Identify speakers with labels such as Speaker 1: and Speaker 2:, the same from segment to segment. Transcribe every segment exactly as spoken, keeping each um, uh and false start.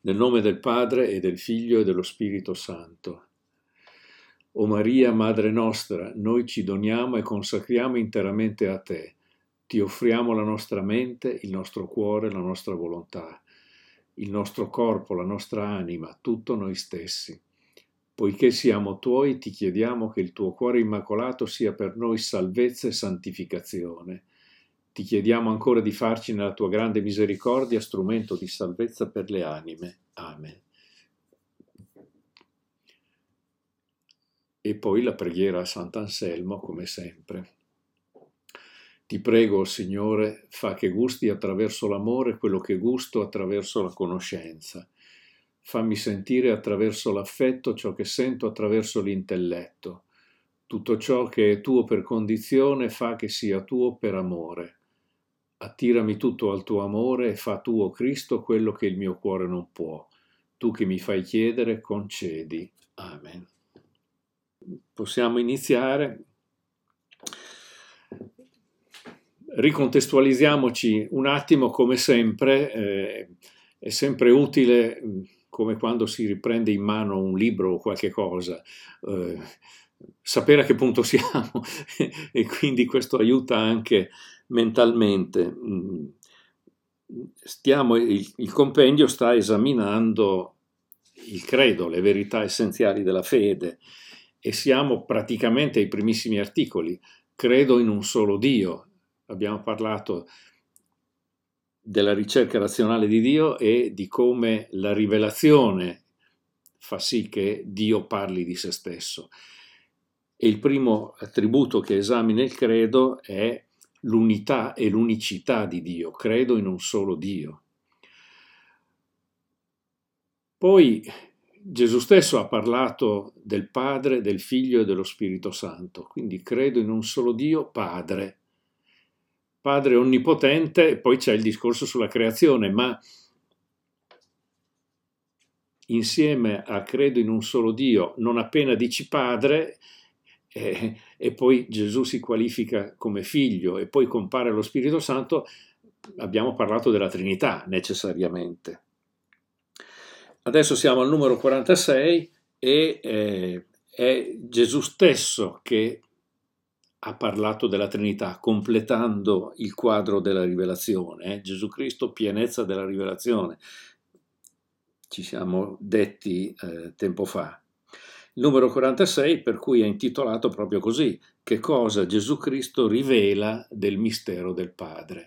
Speaker 1: Nel nome del Padre e del Figlio e dello Spirito Santo. O Maria, Madre nostra, noi ci doniamo e consacriamo interamente a te. Ti offriamo la nostra mente, il nostro cuore, la nostra volontà, il nostro corpo, la nostra anima, tutto noi stessi. Poiché siamo tuoi, ti chiediamo che il tuo cuore immacolato sia per noi salvezza e santificazione. Ti chiediamo ancora di farci nella tua grande misericordia strumento di salvezza per le anime. Amen. E poi la preghiera a Sant'Anselmo, come sempre. Ti prego, Signore, fa che gusti attraverso l'amore quello che gusto attraverso la conoscenza. Fammi sentire attraverso l'affetto ciò che sento attraverso l'intelletto. Tutto ciò che è tuo per condizione fa che sia tuo per amore. Attirami tutto al tuo amore e fa tuo, Cristo, quello che il mio cuore non può. Tu che mi fai chiedere, concedi. Amen. Possiamo iniziare. Ricontestualizziamoci un attimo, come sempre. Eh, è sempre utile, come quando si riprende in mano un libro o qualche cosa, eh, sapere a che punto siamo e quindi questo aiuta anche mentalmente. Stiamo, il, il compendio sta esaminando il credo, le verità essenziali della fede, e siamo praticamente ai primissimi articoli. Credo in un solo Dio. Abbiamo parlato della ricerca razionale di Dio e di come la rivelazione fa sì che Dio parli di se stesso. E il primo attributo che esamina il credo è l'unità e l'unicità di Dio. Credo in un solo Dio. Poi Gesù stesso ha parlato del Padre, del Figlio e dello Spirito Santo, quindi credo in un solo Dio, Padre. Padre onnipotente, e poi c'è il discorso sulla creazione, ma insieme a credo in un solo Dio, non appena dici Padre, eh, e poi Gesù si qualifica come Figlio e poi compare lo Spirito Santo, abbiamo parlato della Trinità necessariamente. Adesso siamo al numero quarantasei e eh, è Gesù stesso che ha parlato della Trinità, completando il quadro della rivelazione. Eh? Gesù Cristo, pienezza della rivelazione, ci siamo detti eh, tempo fa. Il numero quarantasei, per cui è intitolato proprio così: che cosa Gesù Cristo rivela del mistero del Padre.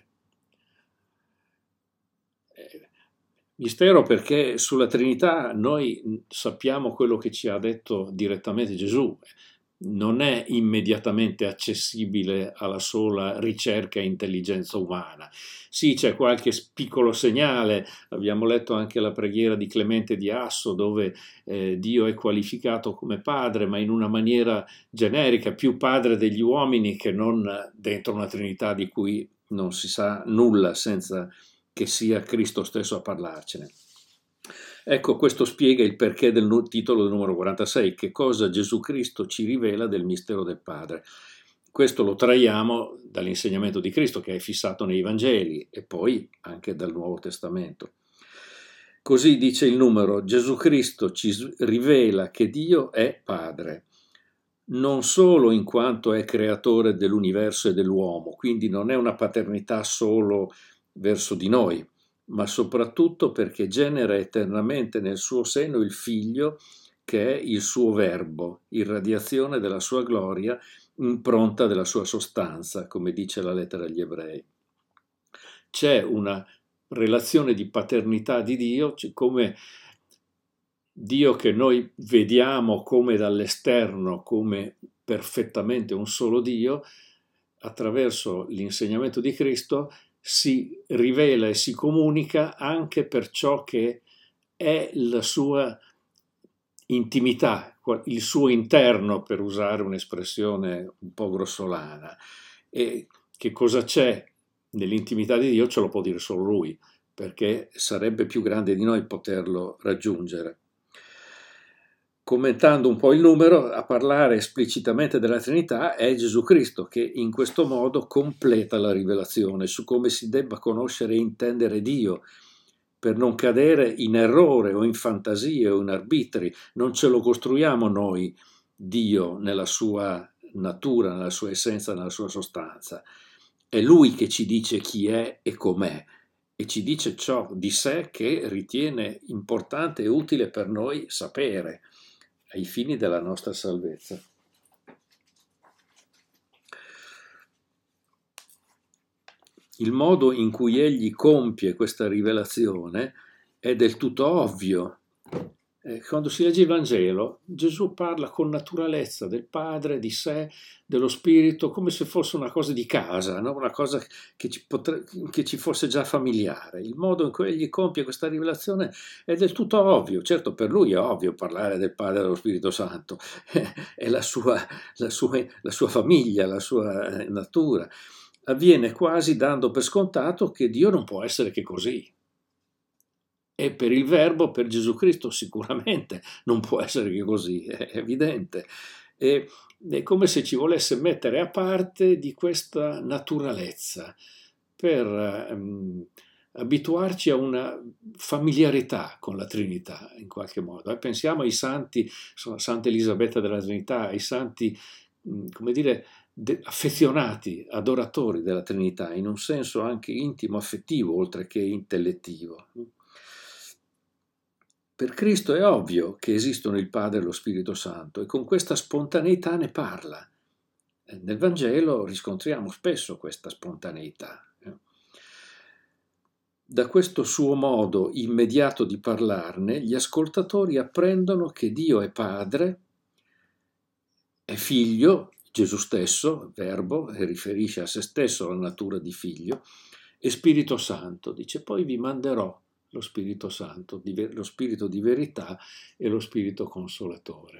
Speaker 1: Mistero perché sulla Trinità noi sappiamo quello che ci ha detto direttamente Gesù, non è immediatamente accessibile alla sola ricerca e intelligenza umana. Sì, c'è qualche piccolo segnale, abbiamo letto anche la preghiera di Clemente di Asso dove eh, Dio è qualificato come padre, ma in una maniera generica, più padre degli uomini che non dentro una Trinità di cui non si sa nulla senza che sia Cristo stesso a parlarcene. Ecco, questo spiega il perché del titolo del numero quarantasei, che cosa Gesù Cristo ci rivela del mistero del Padre. Questo lo traiamo dall'insegnamento di Cristo che è fissato nei Vangeli e poi anche dal Nuovo Testamento. Così dice il numero: Gesù Cristo ci rivela che Dio è Padre, non solo in quanto è creatore dell'universo e dell'uomo, quindi non è una paternità solo verso di noi, ma soprattutto perché genera eternamente nel suo seno il Figlio, che è il suo verbo, irradiazione della sua gloria, impronta della sua sostanza, come dice la lettera agli Ebrei. C'è una relazione di paternità di Dio, come Dio che noi vediamo come dall'esterno, come perfettamente un solo Dio, attraverso l'insegnamento di Cristo si rivela e si comunica anche per ciò che è la sua intimità, il suo interno, per usare un'espressione un po' grossolana. E che cosa c'è nell'intimità di Dio ce lo può dire solo Lui, perché sarebbe più grande di noi poterlo raggiungere. Commentando un po' il numero, a parlare esplicitamente della Trinità è Gesù Cristo, che in questo modo completa la rivelazione su come si debba conoscere e intendere Dio, per non cadere in errore o in fantasie o in arbitri. Non ce lo costruiamo noi, Dio, nella sua natura, nella sua essenza, nella sua sostanza. È Lui che ci dice chi è e com'è e ci dice ciò di sé che ritiene importante e utile per noi sapere ai fini della nostra salvezza. Il modo in cui egli compie questa rivelazione è del tutto ovvio. Eh, quando si legge il Vangelo, Gesù parla con naturalezza del Padre, di sé, dello Spirito, come se fosse una cosa di casa, no? Una cosa che ci, potre, che ci fosse già familiare. Il modo in cui egli compie questa rivelazione è del tutto ovvio. Certo, per lui è ovvio parlare del Padre e dello Spirito Santo, è la sua, la sua, la sua famiglia, la sua natura. Avviene quasi dando per scontato che Dio non può essere che così. E per il Verbo, per Gesù Cristo, sicuramente non può essere che così, è evidente. E, è come se ci volesse mettere a parte di questa naturalezza per um, abituarci a una familiarità con la Trinità, in qualche modo. E pensiamo ai santi, insomma, Santa Elisabetta della Trinità, ai santi, um, come dire, De, affezionati, adoratori della Trinità, in un senso anche intimo, affettivo, oltre che intellettivo. Per Cristo è ovvio che esistono il Padre e lo Spirito Santo e con questa spontaneità ne parla. Nel Vangelo riscontriamo spesso questa spontaneità. Da questo suo modo immediato di parlarne, gli ascoltatori apprendono che Dio è Padre, è Figlio, Gesù stesso, Verbo, e riferisce a se stesso la natura di Figlio, e Spirito Santo. Dice, poi vi manderò lo Spirito Santo, lo Spirito di verità e lo Spirito Consolatore.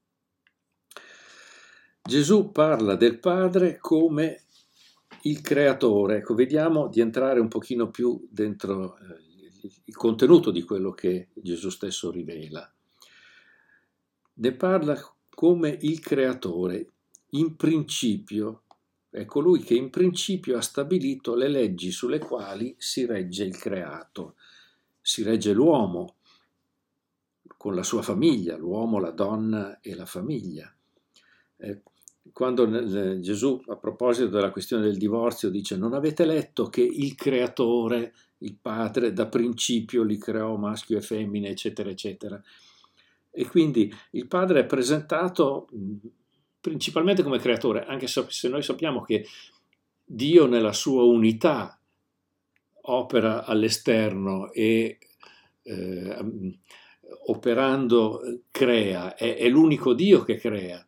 Speaker 1: Gesù parla del Padre come il Creatore. Ecco, vediamo di entrare un pochino più dentro eh, il contenuto di quello che Gesù stesso rivela. Ne parla come il Creatore. In principio, è colui che in principio ha stabilito le leggi sulle quali si regge il creato. Si regge l'uomo con la sua famiglia, l'uomo, la donna e la famiglia. Eh, quando eh, Gesù, a proposito della questione del divorzio, dice: non avete letto che il Creatore, il Padre, da principio li creò maschio e femmine, eccetera, eccetera. E quindi il Padre è presentato principalmente come creatore, anche se noi sappiamo che Dio nella sua unità opera all'esterno e eh, operando crea, è, è l'unico Dio che crea,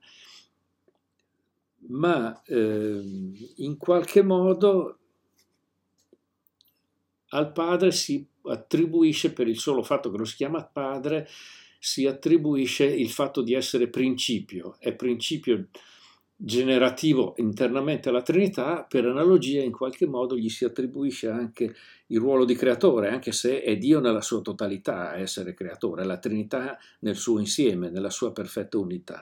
Speaker 1: ma eh, in qualche modo al Padre si attribuisce, per il solo fatto che lo si chiama Padre, si attribuisce il fatto di essere principio, è principio generativo internamente alla Trinità. Per analogia, in qualche modo gli si attribuisce anche il ruolo di creatore, anche se è Dio nella sua totalità a essere creatore, è la Trinità nel suo insieme, nella sua perfetta unità.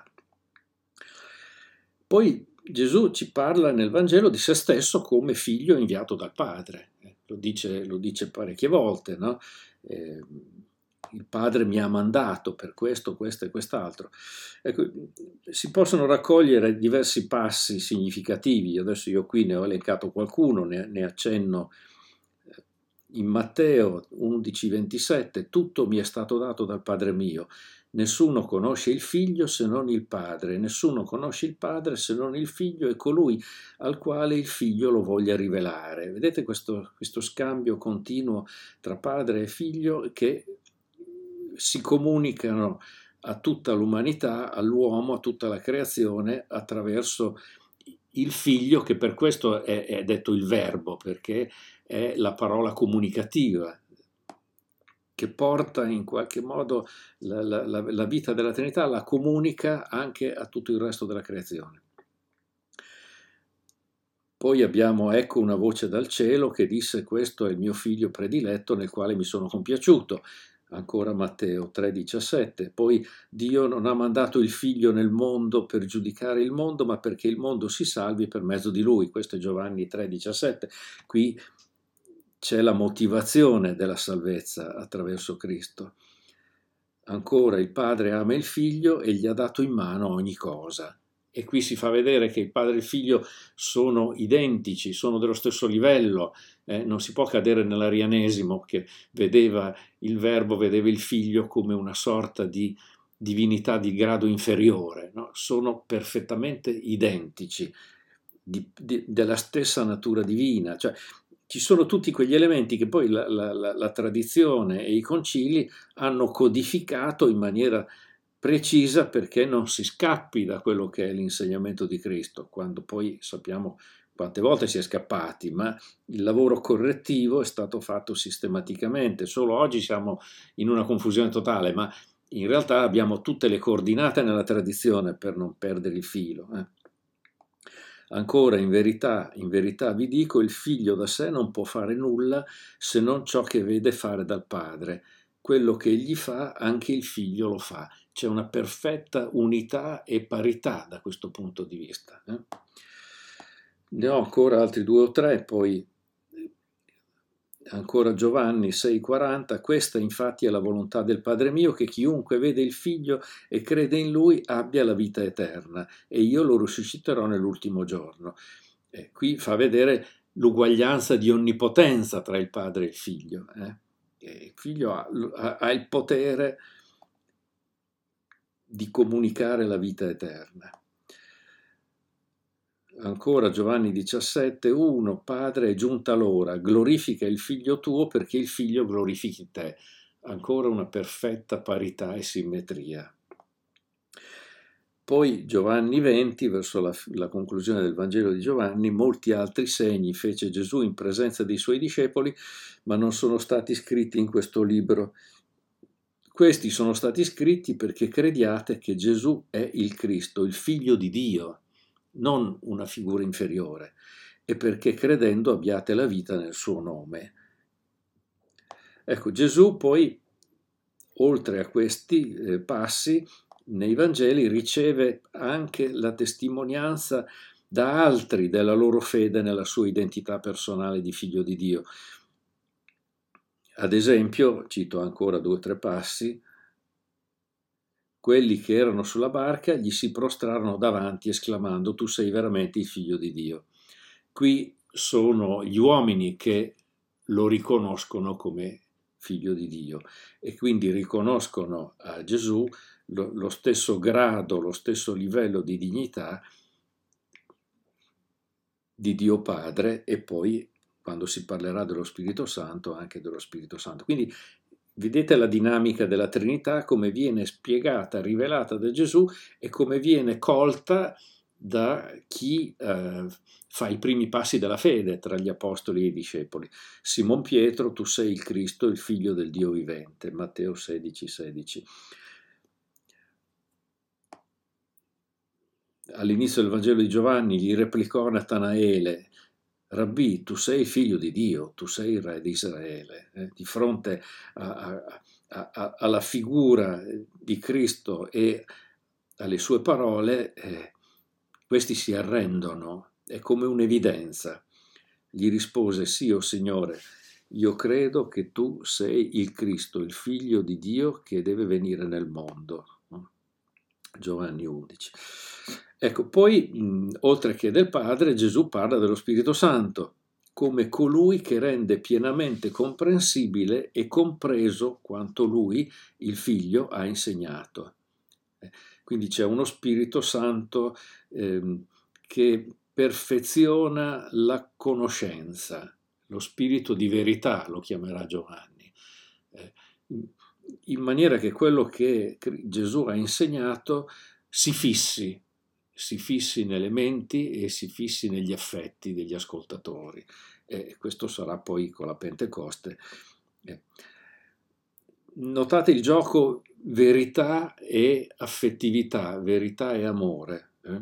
Speaker 1: Poi Gesù ci parla nel Vangelo di se stesso come figlio inviato dal Padre, lo dice, lo dice parecchie volte, no? Eh, il Padre mi ha mandato per questo, questo e quest'altro. Ecco, si possono raccogliere diversi passi significativi. Adesso io qui ne ho elencato qualcuno, ne, ne accenno. In Matteo undici ventisette, tutto mi è stato dato dal Padre mio. Nessuno conosce il Figlio se non il Padre, nessuno conosce il Padre se non il Figlio e colui al quale il Figlio lo voglia rivelare. Vedete questo, questo scambio continuo tra Padre e Figlio che si comunicano a tutta l'umanità, all'uomo, a tutta la creazione attraverso il Figlio, che per questo è, è detto il Verbo, perché è la parola comunicativa che porta in qualche modo la, la, la vita della Trinità, la comunica anche a tutto il resto della creazione. Poi abbiamo ecco una voce dal cielo che disse: questo è il mio figlio prediletto nel quale mi sono compiaciuto. Ancora Matteo tre diciassette. Poi Dio non ha mandato il figlio nel mondo per giudicare il mondo, ma perché il mondo si salvi per mezzo di lui. Questo è Giovanni tre diciassette. Qui c'è la motivazione della salvezza attraverso Cristo. Ancora, il Padre ama il Figlio e gli ha dato in mano ogni cosa. E qui si fa vedere che il Padre e il Figlio sono identici, sono dello stesso livello. Eh, non si può cadere nell'arianesimo che vedeva il Verbo, vedeva il Figlio come una sorta di divinità di grado inferiore. No? Sono perfettamente identici, di, di, della stessa natura divina. Cioè, ci sono tutti quegli elementi che poi la, la, la, la tradizione e i concili hanno codificato in maniera precisa perché non si scappi da quello che è l'insegnamento di Cristo, quando poi sappiamo quante volte si è scappati, ma il lavoro correttivo è stato fatto sistematicamente. Solo oggi siamo in una confusione totale, ma in realtà abbiamo tutte le coordinate nella tradizione per non perdere il filo. Eh. Ancora, in verità, in verità vi dico, il figlio da sé non può fare nulla se non ciò che vede fare dal padre. Quello che egli fa, anche il figlio lo fa. C'è una perfetta unità e parità da questo punto di vista. Eh? Ne ho ancora altri due o tre, poi ancora Giovanni sei quaranta, questa infatti è la volontà del Padre mio, che chiunque vede il Figlio e crede in Lui abbia la vita eterna, e io lo risusciterò nell'ultimo giorno. Eh, qui fa vedere l'uguaglianza di onnipotenza tra il Padre e il Figlio. Eh? Il Figlio ha, ha, ha il potere di comunicare la vita eterna. Ancora Giovanni diciassette, uno, Padre, è giunta l'ora, glorifica il Figlio tuo perché il Figlio glorifichi te. Ancora una perfetta parità e simmetria. Poi Giovanni venti, verso la, la conclusione del Vangelo di Giovanni, molti altri segni fece Gesù in presenza dei suoi discepoli, ma non sono stati scritti in questo libro. Questi sono stati scritti perché crediate che Gesù è il Cristo, il Figlio di Dio, non una figura inferiore, e perché credendo abbiate la vita nel suo nome. Ecco, Gesù poi, oltre a questi eh, passi, nei Vangeli riceve anche la testimonianza da altri della loro fede nella sua identità personale di figlio di Dio. Ad esempio, cito ancora due o tre passi, quelli che erano sulla barca gli si prostrarono davanti esclamando: tu sei veramente il figlio di Dio. Qui sono gli uomini che lo riconoscono come figlio di Dio e quindi riconoscono a Gesù lo, lo stesso grado, lo stesso livello di dignità di Dio Padre, e poi quando si parlerà dello Spirito Santo anche dello Spirito Santo. Quindi vedete la dinamica della Trinità, come viene spiegata, rivelata da Gesù e come viene colta da chi eh, fa i primi passi della fede tra gli apostoli e i discepoli. Simon Pietro, tu sei il Cristo, il figlio del Dio vivente. Matteo sedici, sedici. All'inizio del Vangelo di Giovanni gli replicò Natanaele: Rabbì, tu sei il figlio di Dio, tu sei il re di Israele. Eh, di fronte a, a, a, alla figura di Cristo e alle sue parole, eh, questi si arrendono, è come un'evidenza. Gli rispose: sì, o Signore, io credo che tu sei il Cristo, il figlio di Dio che deve venire nel mondo. Giovanni undici. Ecco, poi, mh, oltre che del Padre, Gesù parla dello Spirito Santo come colui che rende pienamente comprensibile e compreso quanto lui, il Figlio, ha insegnato. Eh, quindi c'è uno Spirito Santo ehm, che perfeziona la conoscenza, lo spirito di verità lo chiamerà Giovanni, eh, in maniera che quello che Gesù ha insegnato si fissi, si fissi nelle menti e si fissi negli affetti degli ascoltatori. E questo sarà poi con la Pentecoste. Eh. Notate il gioco verità e affettività, verità e amore, eh?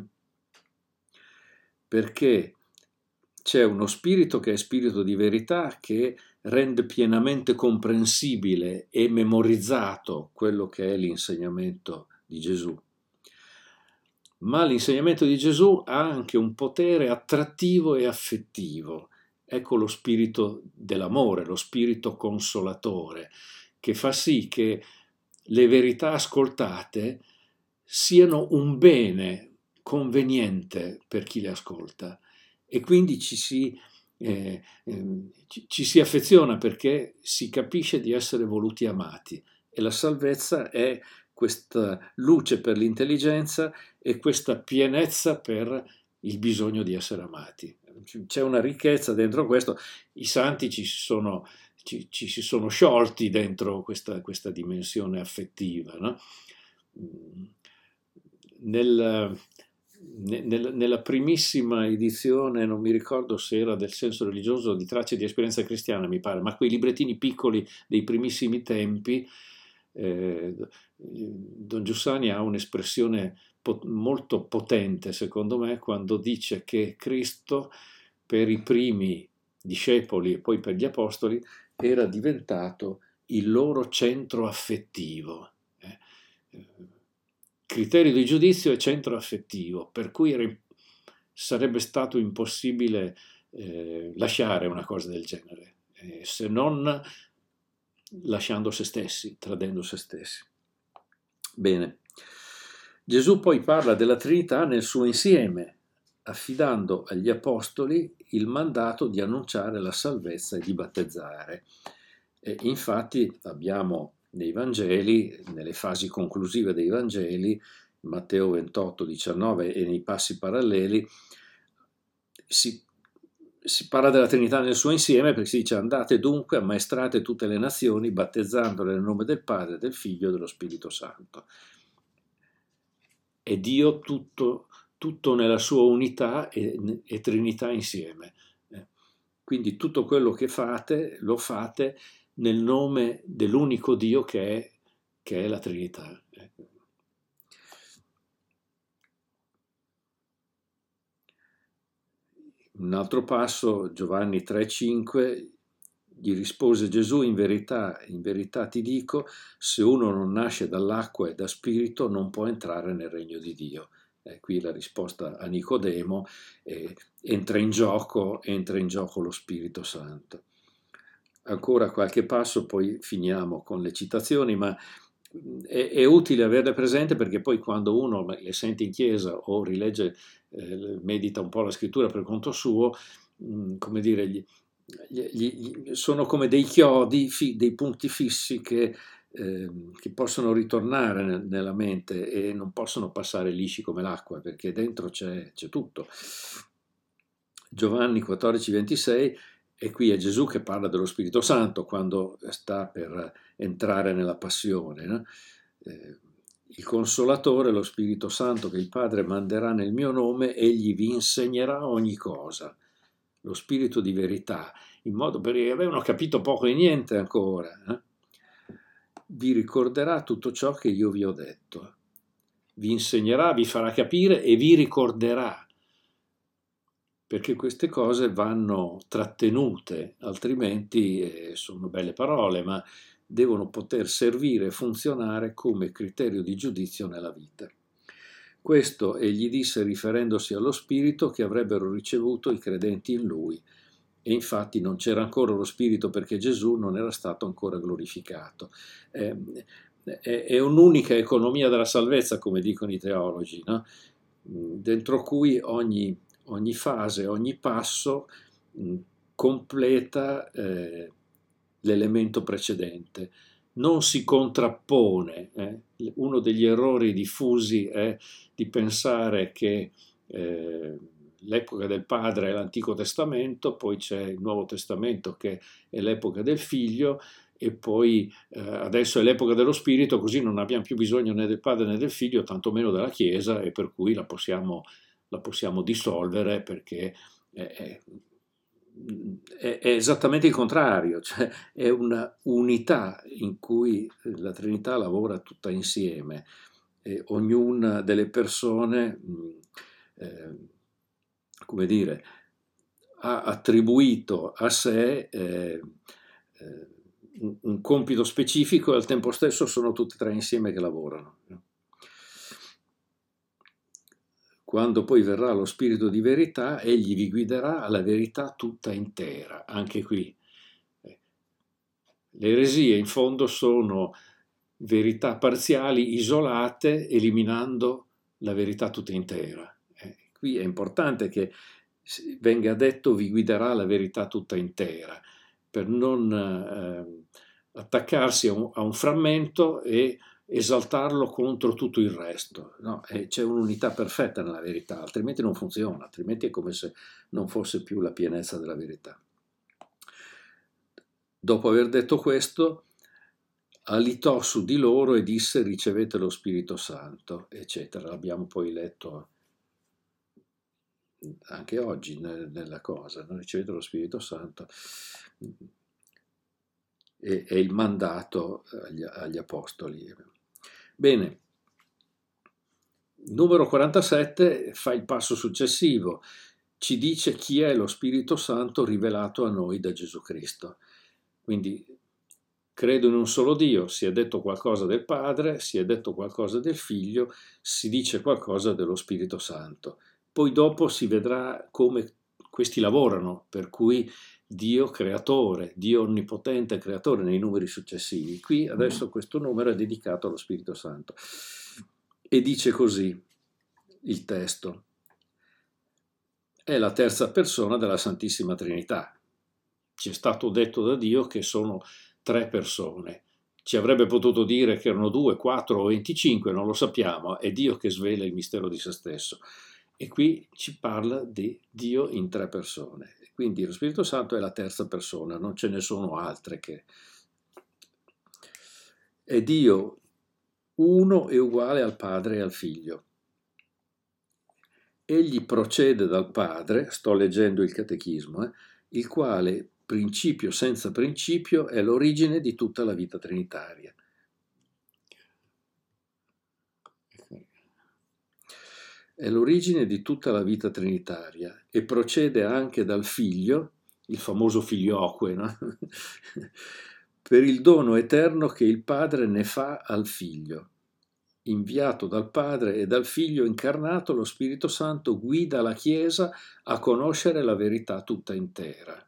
Speaker 1: Perché c'è uno spirito che è spirito di verità, che rende pienamente comprensibile e memorizzato quello che è l'insegnamento di Gesù. Ma l'insegnamento di Gesù ha anche un potere attrattivo e affettivo, ecco lo spirito dell'amore, lo spirito consolatore, che fa sì che le verità ascoltate siano un bene conveniente per chi le ascolta e quindi ci si, eh, eh, ci, ci si affeziona perché si capisce di essere voluti amati e la salvezza è questa luce per l'intelligenza e questa pienezza per il bisogno di essere amati. C'è una ricchezza dentro questo, i santi ci si sono, ci, ci si sono sciolti dentro questa, questa dimensione affettiva, no? Nel, nel, nella primissima edizione, non mi ricordo se era del Senso religioso di Tracce di esperienza cristiana, mi pare, ma quei librettini piccoli dei primissimi tempi, eh, Don Giussani ha un'espressione pot- molto potente, secondo me, quando dice che Cristo per i primi discepoli e poi per gli apostoli era diventato il loro centro affettivo. Eh? Criterio di giudizio e centro affettivo, per cui era, sarebbe stato impossibile eh, lasciare una cosa del genere, eh, se non lasciando se stessi, tradendo se stessi. Bene, Gesù poi parla della Trinità nel suo insieme, affidando agli apostoli il mandato di annunciare la salvezza e di battezzare. E infatti abbiamo nei Vangeli, nelle fasi conclusive dei Vangeli, Matteo ventotto, diciannove e nei passi paralleli, si, si parla della Trinità nel suo insieme perché si dice andate dunque, ammaestrate tutte le nazioni, battezzandole nel nome del Padre, del Figlio e dello Spirito Santo. È Dio tutto, tutto nella sua unità e, e Trinità insieme. Quindi tutto quello che fate, lo fate nel nome dell'unico Dio che è, che è la Trinità. Un altro passo, Giovanni tre cinque, gli rispose Gesù, in verità, in verità ti dico, se uno non nasce dall'acqua e da spirito non può entrare nel regno di Dio. Eh, qui la risposta a Nicodemo, eh, entra in gioco, entra in gioco lo Spirito Santo. Ancora qualche passo, poi finiamo con le citazioni, ma è, è utile averle presente perché poi quando uno le sente in chiesa o rilegge, eh, medita un po' la scrittura per conto suo, mh, come dire, gli, gli, gli, sono come dei chiodi, fi, dei punti fissi che, eh, che possono ritornare nel, nella mente e non possono passare lisci come l'acqua perché dentro c'è, c'è tutto. Giovanni quattordici ventisei, e qui è Gesù che parla dello Spirito Santo quando sta per entrare nella passione, no? Eh, il Consolatore, lo Spirito Santo che il Padre manderà nel mio nome, egli vi insegnerà ogni cosa, lo Spirito di verità, in modo perché avevano capito poco e niente ancora. Eh? Vi ricorderà tutto ciò che io vi ho detto, vi insegnerà, vi farà capire e vi ricorderà, perché queste cose vanno trattenute, altrimenti eh, sono belle parole, ma devono poter servire e funzionare come criterio di giudizio nella vita. Questo egli disse riferendosi allo Spirito che avrebbero ricevuto i credenti in Lui, e infatti non c'era ancora lo Spirito perché Gesù non era stato ancora glorificato. Eh, è, è un'unica economia della salvezza, come dicono i teologi, no? Dentro cui ogni ogni fase, ogni passo mh, completa eh, l'elemento precedente, non si contrappone. Eh. Uno degli errori diffusi è di pensare che eh, l'epoca del Padre è l'Antico Testamento, poi c'è il Nuovo Testamento che è l'epoca del Figlio e poi eh, adesso è l'epoca dello Spirito, così non abbiamo più bisogno né del Padre né del Figlio, tantomeno della Chiesa, e per cui la possiamo la possiamo dissolvere perché è, è, è esattamente il contrario, cioè è una unità in cui la Trinità lavora tutta insieme e ognuna delle persone, eh, come dire, ha attribuito a sé eh, eh, un, un compito specifico e al tempo stesso sono tutte e tre insieme che lavorano. Quando poi verrà lo Spirito di verità, egli vi guiderà alla verità tutta intera. Anche qui. Le eresie in fondo sono verità parziali isolate, eliminando la verità tutta intera. Eh, qui è importante che venga detto vi guiderà la verità tutta intera, per non eh, attaccarsi a un, a un frammento e esaltarlo contro tutto il resto. No? Eh, c'è un'unità perfetta nella verità, altrimenti non funziona, altrimenti è come se non fosse più la pienezza della verità. Dopo aver detto questo, alitò su di loro e disse ricevete lo Spirito Santo, eccetera. L'abbiamo poi letto anche oggi nella cosa, non ricevete lo Spirito Santo, e, è il mandato agli, agli apostoli. Bene, numero quarantasette fa il passo successivo, ci dice chi è lo Spirito Santo rivelato a noi da Gesù Cristo. Quindi credo in un solo Dio, si è detto qualcosa del Padre, si è detto qualcosa del Figlio, si dice qualcosa dello Spirito Santo. Poi dopo si vedrà come questi lavorano, per cui Dio creatore, Dio onnipotente creatore nei numeri successivi. Qui adesso questo numero è dedicato allo Spirito Santo. E dice così il testo: è la terza persona della Santissima Trinità. Ci è stato detto da Dio che sono tre persone. Ci avrebbe potuto dire che erano due, quattro o venticinque, non lo sappiamo, è Dio che svela il mistero di se stesso. E qui ci parla di Dio in tre persone. Quindi lo Spirito Santo è la terza persona, non ce ne sono altre che... È Dio uno e uguale al Padre e al Figlio. Egli procede dal Padre, sto leggendo il Catechismo, eh, il quale, principio senza principio, è l'origine di tutta la vita trinitaria. È l'origine di tutta la vita trinitaria e procede anche dal Figlio, il famoso filioque, no? Per il dono eterno che il Padre ne fa al Figlio. Inviato dal Padre e dal Figlio incarnato, lo Spirito Santo guida la Chiesa a conoscere la verità tutta intera.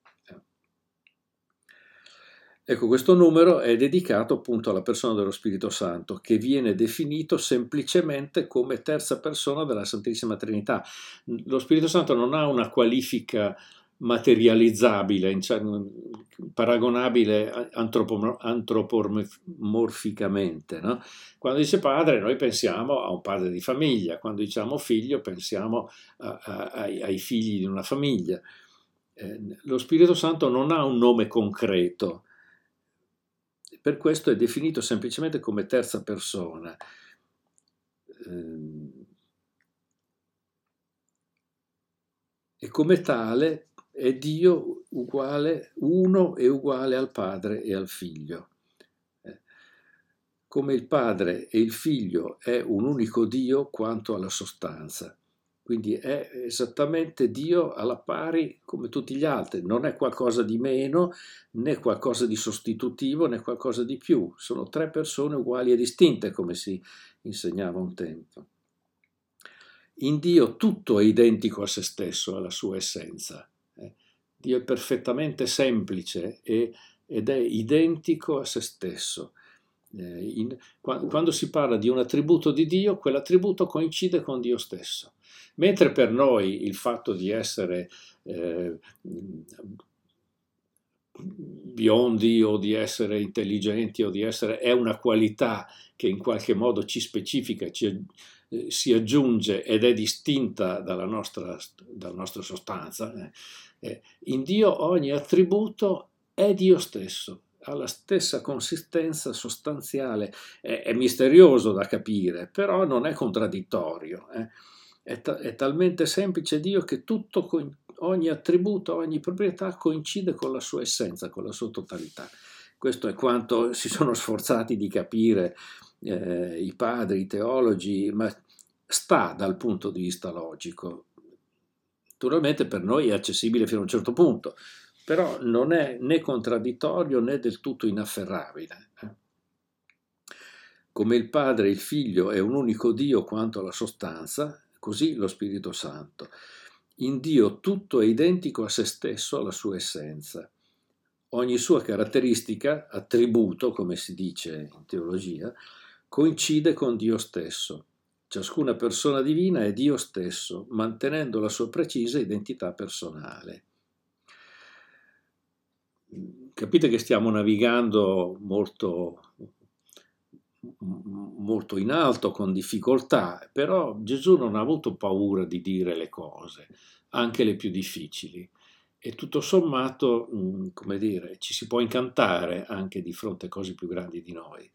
Speaker 1: Ecco, questo numero è dedicato appunto alla persona dello Spirito Santo, che viene definito semplicemente come terza persona della Santissima Trinità. Lo Spirito Santo non ha una qualifica materializzabile, paragonabile antropomorficamente, no? Quando dice padre noi pensiamo a un padre di famiglia, quando diciamo figlio pensiamo a, a, ai, ai figli di una famiglia. Eh, lo Spirito Santo non ha un nome concreto, per questo è definito semplicemente come terza persona. E come tale è Dio uguale, uno e uguale al Padre e al Figlio. Come il Padre e il Figlio è un unico Dio quanto alla sostanza. Quindi è esattamente Dio alla pari come tutti gli altri, non è qualcosa di meno, né qualcosa di sostitutivo, né qualcosa di più. Sono tre persone uguali e distinte, come si insegnava un tempo. In Dio tutto è identico a se stesso, alla sua essenza. Dio è perfettamente semplice e, ed è identico a se stesso. In, quando si parla di un attributo di Dio, quell'attributo coincide con Dio stesso. Mentre per noi il fatto di essere eh, biondi o di essere intelligenti o di essere è una qualità che in qualche modo ci specifica, ci, eh, si aggiunge ed è distinta dalla nostra, dalla nostra sostanza, eh, eh, in Dio ogni attributo è Dio stesso, ha la stessa consistenza sostanziale, è, è misterioso da capire, però non è contraddittorio, eh. È, ta- è talmente semplice Dio che tutto, co- ogni attributo, ogni proprietà coincide con la sua essenza, con la sua totalità. Questo è quanto si sono sforzati di capire eh, i padri, i teologi, ma sta dal punto di vista logico. Naturalmente per noi è accessibile fino a un certo punto, però non è né contraddittorio né del tutto inafferrabile. Eh? Come il Padre e il Figlio è un unico Dio quanto alla sostanza, così lo Spirito Santo. In Dio tutto è identico a se stesso, alla sua essenza. Ogni sua caratteristica, attributo, come si dice in teologia, coincide con Dio stesso. Ciascuna persona divina è Dio stesso, mantenendo la sua precisa identità personale. Capite che stiamo navigando molto, molto in alto, con difficoltà, però Gesù non ha avuto paura di dire le cose, anche le più difficili. E tutto sommato, come dire, ci si può incantare anche di fronte a cose più grandi di noi.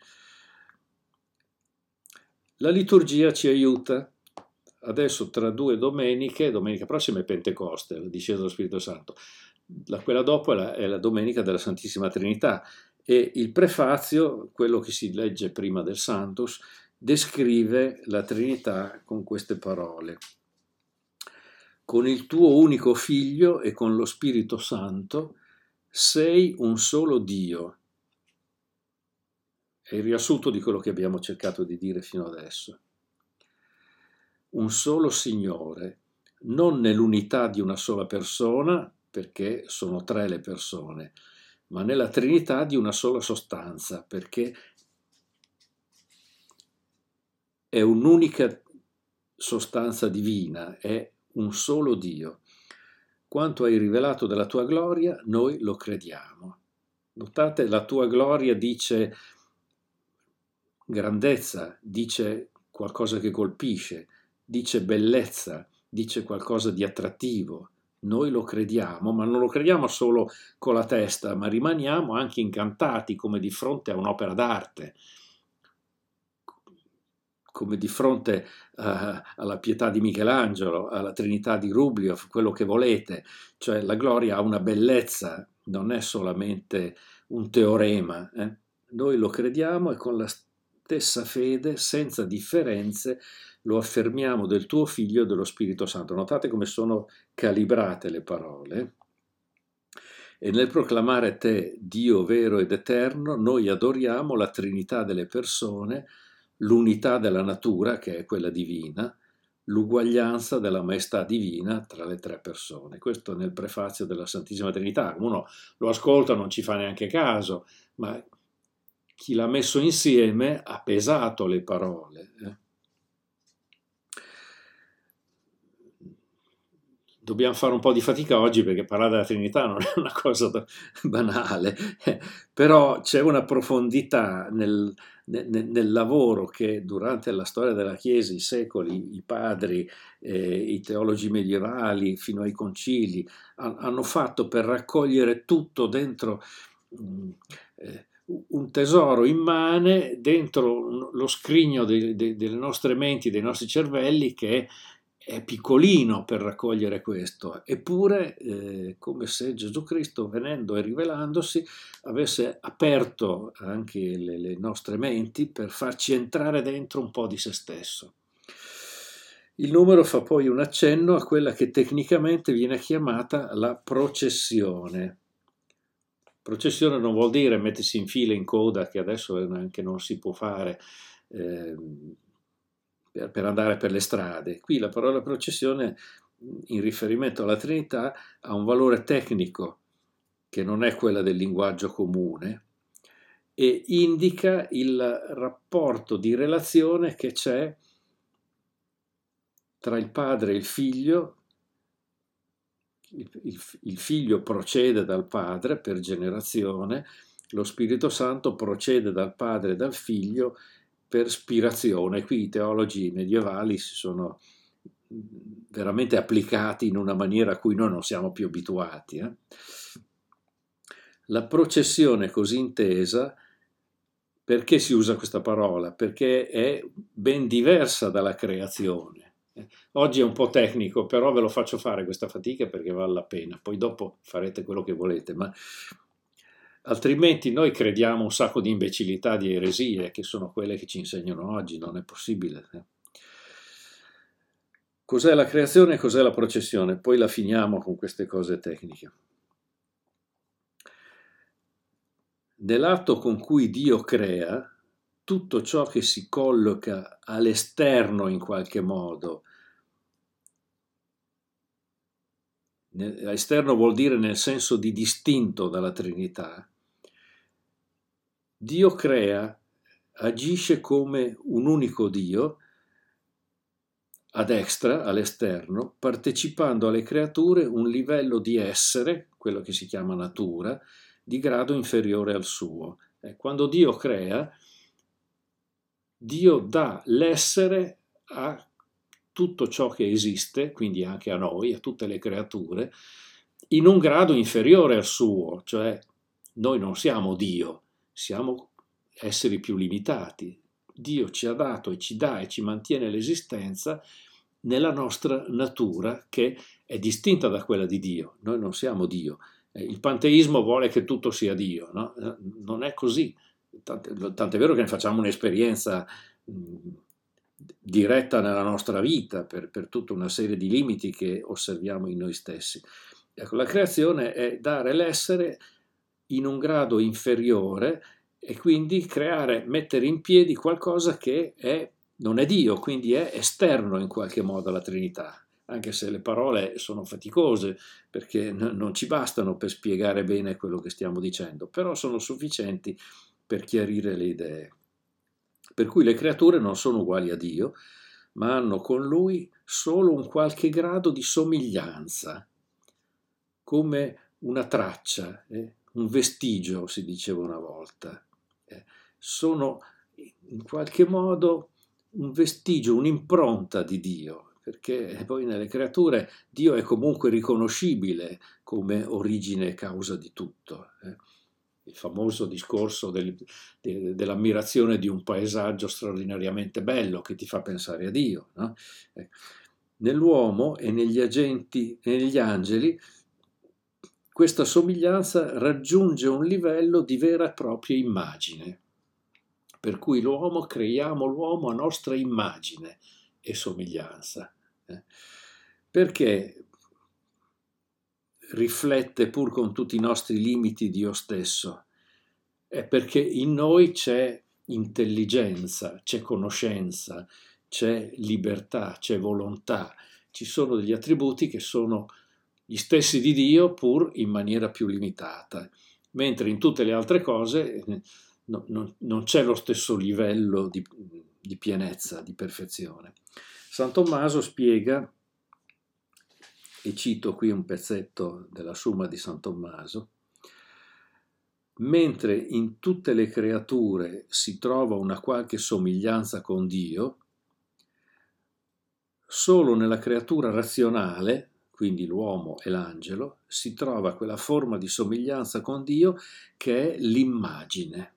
Speaker 1: La liturgia ci aiuta. Adesso tra due domeniche, domenica prossima è Pentecoste, la discesa dello Spirito Santo. La, quella dopo è la, è la Domenica della Santissima Trinità e il prefazio, quello che si legge prima del Sanctus, descrive la Trinità con queste parole. Con il tuo unico Figlio e con lo Spirito Santo sei un solo Dio. È il riassunto di quello che abbiamo cercato di dire fino adesso. Un solo Signore, non nell'unità di una sola persona, perché sono tre le persone, ma nella Trinità di una sola sostanza, perché è un'unica sostanza divina, è un solo Dio. Quanto hai rivelato della tua gloria, noi lo crediamo. Notate, la tua gloria dice grandezza, dice qualcosa che colpisce, dice bellezza, dice qualcosa di attrattivo. Noi lo crediamo, ma non lo crediamo solo con la testa, ma rimaniamo anche incantati come di fronte a un'opera d'arte, come di fronte uh, alla pietà di Michelangelo, alla Trinità di Rubliov, quello che volete. Cioè la gloria ha una bellezza, non è solamente un teorema. Eh? Noi lo crediamo e con la stessa fede, senza differenze, lo affermiamo del tuo Figlio e dello Spirito Santo. Notate come sono calibrate le parole. E nel proclamare te, Dio vero ed eterno, noi adoriamo la Trinità delle persone, l'unità della natura, che è quella divina, l'uguaglianza della maestà divina tra le tre persone. Questo nel prefazio della Santissima Trinità. Uno lo ascolta, non ci fa neanche caso, ma chi l'ha messo insieme ha pesato le parole. Eh? Dobbiamo fare un po' di fatica oggi perché parlare della Trinità non è una cosa banale, eh, però c'è una profondità nel, nel, nel lavoro che durante la storia della Chiesa, i secoli, i padri, eh, i teologi medievali, fino ai concili, ha, hanno fatto per raccogliere tutto dentro mh, eh, un tesoro immane, dentro lo scrigno de, de, delle nostre menti, dei nostri cervelli, che è è piccolino per raccogliere questo, eppure eh, come se Gesù Cristo, venendo e rivelandosi, avesse aperto anche le, le nostre menti per farci entrare dentro un po' di se stesso. Il numero fa poi un accenno a quella che tecnicamente viene chiamata la processione. Processione non vuol dire mettersi in fila in coda, che adesso anche non si può fare, eh, Per, per andare per le strade. Qui la parola processione, in riferimento alla Trinità, ha un valore tecnico che non è quella del linguaggio comune e indica il rapporto di relazione che c'è tra il padre e il figlio. Il, il, il figlio procede dal padre per generazione, lo Spirito Santo procede dal padre e dal figlio per spirazione. Qui i teologi medievali si sono veramente applicati in una maniera a cui noi non siamo più abituati. Eh? La processione così intesa, perché si usa questa parola? Perché è ben diversa dalla creazione. Oggi è un po' tecnico, però ve lo faccio fare questa fatica perché vale la pena. Poi dopo farete quello che volete, ma altrimenti noi crediamo un sacco di imbecillità, di eresie, che sono quelle che ci insegnano oggi, non è possibile. Cos'è la creazione e cos'è la processione? Poi la finiamo con queste cose tecniche. Nell'atto con cui Dio crea, tutto ciò che si colloca all'esterno in qualche modo esterno vuol dire nel senso di distinto dalla Trinità, Dio crea, agisce come un unico Dio, ad extra, all'esterno, partecipando alle creature un livello di essere, quello che si chiama natura, di grado inferiore al suo. Eh, quando Dio crea, Dio dà l'essere a tutto ciò che esiste, quindi anche a noi, a tutte le creature, in un grado inferiore al suo, cioè noi non siamo Dio, siamo esseri più limitati. Dio ci ha dato e ci dà e ci mantiene l'esistenza nella nostra natura che è distinta da quella di Dio. Noi non siamo Dio. Il panteismo vuole che tutto sia Dio, no? Non è così. Tant'è vero che ne facciamo un'esperienza diretta nella nostra vita per, per tutta una serie di limiti che osserviamo in noi stessi. Ecco, la creazione è dare l'essere in un grado inferiore e quindi creare, mettere in piedi qualcosa che è, non è Dio, quindi è esterno in qualche modo alla Trinità, anche se le parole sono faticose perché n- non ci bastano per spiegare bene quello che stiamo dicendo, però sono sufficienti per chiarire le idee. Per cui le creature non sono uguali a Dio, ma hanno con Lui solo un qualche grado di somiglianza, come una traccia, eh, un vestigio, si diceva una volta. Eh, sono in qualche modo un vestigio, un'impronta di Dio, perché poi nelle creature Dio è comunque riconoscibile come origine e causa di tutto. Eh. Il famoso discorso del, de, dell'ammirazione di un paesaggio straordinariamente bello che ti fa pensare a Dio. No? Eh. Nell'uomo e negli agenti e negli angeli questa somiglianza raggiunge un livello di vera e propria immagine, per cui l'uomo creiamo l'uomo a nostra immagine e somiglianza, eh? Perché riflette pur con tutti i nostri limiti Dio stesso? È perché in noi c'è intelligenza, c'è conoscenza, c'è libertà, c'è volontà, ci sono degli attributi che sono gli stessi di Dio pur in maniera più limitata, mentre in tutte le altre cose no, no, non c'è lo stesso livello di, di pienezza, di perfezione. San Tommaso spiega, e cito qui un pezzetto della Summa di San Tommaso, mentre in tutte le creature si trova una qualche somiglianza con Dio, solo nella creatura razionale, quindi l'uomo e l'angelo, si trova quella forma di somiglianza con Dio che è l'immagine,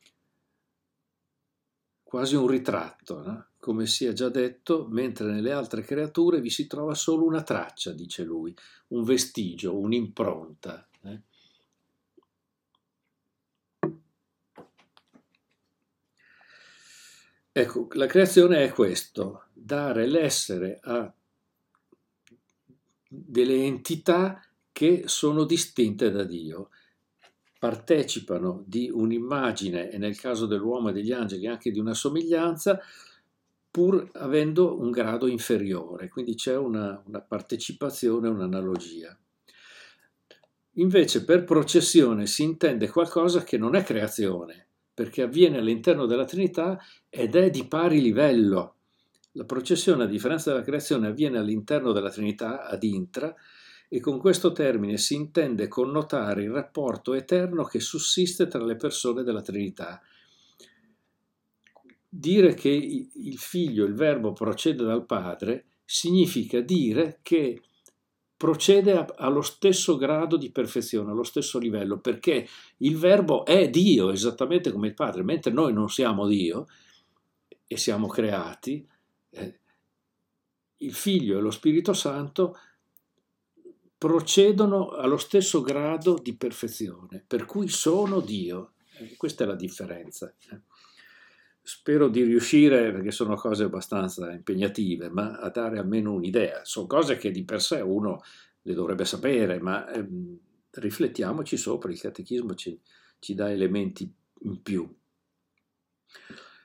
Speaker 1: quasi un ritratto, no? Come sia già detto, mentre nelle altre creature vi si trova solo una traccia, dice lui, un vestigio, un'impronta. Eh? Ecco, la creazione è questo, dare l'essere a delle entità che sono distinte da Dio, partecipano di un'immagine e nel caso dell'uomo e degli angeli anche di una somiglianza, pur avendo un grado inferiore, quindi c'è una, una partecipazione, un'analogia. Invece per processione si intende qualcosa che non è creazione, perché avviene all'interno della Trinità ed è di pari livello. La processione, a differenza della creazione, avviene all'interno della Trinità, ad intra, e con questo termine si intende connotare il rapporto eterno che sussiste tra le persone della Trinità. Dire che il figlio, il verbo, procede dal padre, significa dire che procede a, allo stesso grado di perfezione, allo stesso livello, perché il verbo è Dio, esattamente come il padre, mentre noi non siamo Dio e siamo creati, eh, il figlio e lo Spirito Santo procedono allo stesso grado di perfezione, per cui sono Dio. Eh, questa è la differenza. Eh. Spero di riuscire, perché sono cose abbastanza impegnative, ma a dare almeno un'idea. Sono cose che di per sé uno le dovrebbe sapere, ma ehm, riflettiamoci sopra, il catechismo ci, ci dà elementi in più.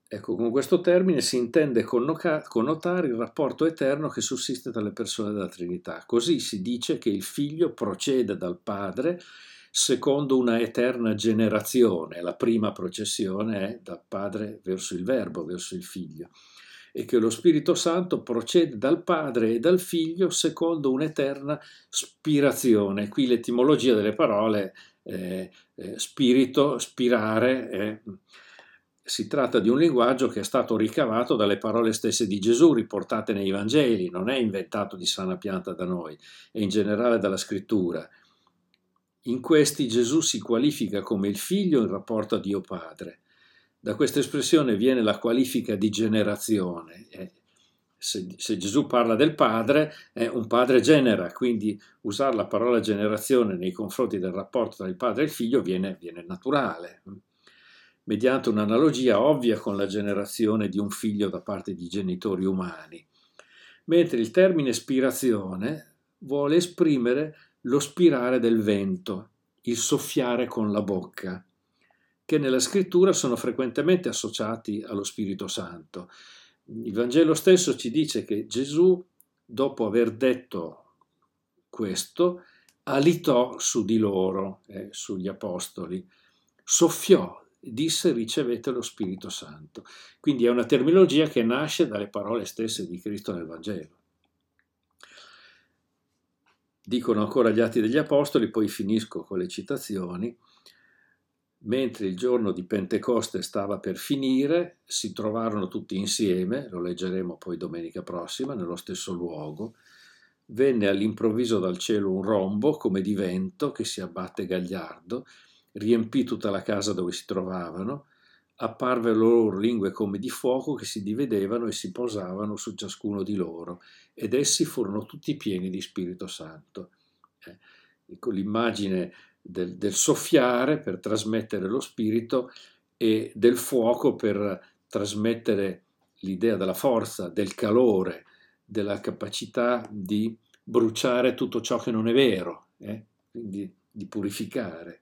Speaker 1: Ecco, con questo termine si intende connoca- connotare il rapporto eterno che sussiste tra le persone della Trinità. Così si dice che il Figlio procede dal Padre secondo una eterna generazione. La prima processione è dal Padre verso il Verbo, verso il Figlio, e che lo Spirito Santo procede dal Padre e dal Figlio secondo un'eterna spirazione. Qui l'etimologia delle parole eh, eh, spirito, spirare, eh, si tratta di un linguaggio che è stato ricavato dalle parole stesse di Gesù riportate nei Vangeli, non è inventato di sana pianta da noi e in generale dalla scrittura. In questi Gesù si qualifica come il figlio in rapporto a Dio Padre. Da questa espressione viene la qualifica di generazione. Se, se Gesù parla del padre, eh, un padre genera, quindi usare la parola generazione nei confronti del rapporto tra il padre e il figlio viene, viene naturale, mediante un'analogia ovvia con la generazione di un figlio da parte di genitori umani. Mentre il termine spirazione vuole esprimere lo spirare del vento, il soffiare con la bocca, che nella scrittura sono frequentemente associati allo Spirito Santo. Il Vangelo stesso ci dice che Gesù, dopo aver detto questo, alitò su di loro, eh, sugli apostoli, soffiò, disse ricevete lo Spirito Santo. Quindi è una terminologia che nasce dalle parole stesse di Cristo nel Vangelo. Dicono ancora gli Atti degli Apostoli, poi finisco con le citazioni. Mentre il giorno di Pentecoste stava per finire, si trovarono tutti insieme, lo leggeremo poi domenica prossima, nello stesso luogo. Venne all'improvviso dal cielo un rombo come di vento che si abbatte gagliardo, riempì tutta la casa dove si trovavano, apparve loro lingue come di fuoco che si dividevano e si posavano su ciascuno di loro, ed essi furono tutti pieni di Spirito Santo. Eh, ecco l'immagine del, del soffiare per trasmettere lo spirito e del fuoco per trasmettere l'idea della forza, del calore, della capacità di bruciare tutto ciò che non è vero, eh? Quindi di purificare.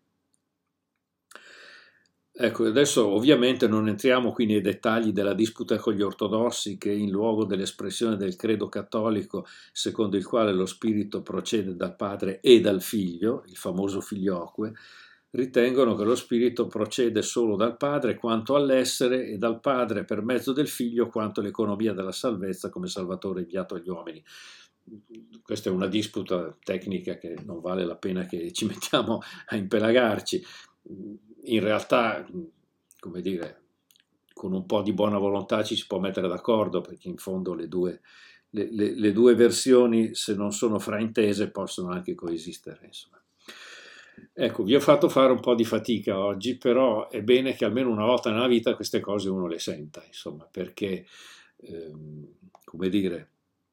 Speaker 1: Ecco, adesso ovviamente non entriamo qui nei dettagli della disputa con gli ortodossi che in luogo dell'espressione del credo cattolico secondo il quale lo spirito procede dal padre e dal figlio, il famoso filioque, ritengono che lo spirito procede solo dal padre quanto all'essere e dal padre per mezzo del figlio quanto all'economia della salvezza come salvatore inviato agli uomini. Questa è una disputa tecnica che non vale la pena che ci mettiamo a impelagarci. In realtà, come dire, con un po' di buona volontà ci si può mettere d'accordo, perché in fondo le due, le, le, le due versioni, se non sono fraintese, possono anche coesistere, insomma. Ecco, vi ho fatto fare un po' di fatica oggi, però è bene che almeno una volta nella vita queste cose uno le senta, insomma, perché, ehm, come dire,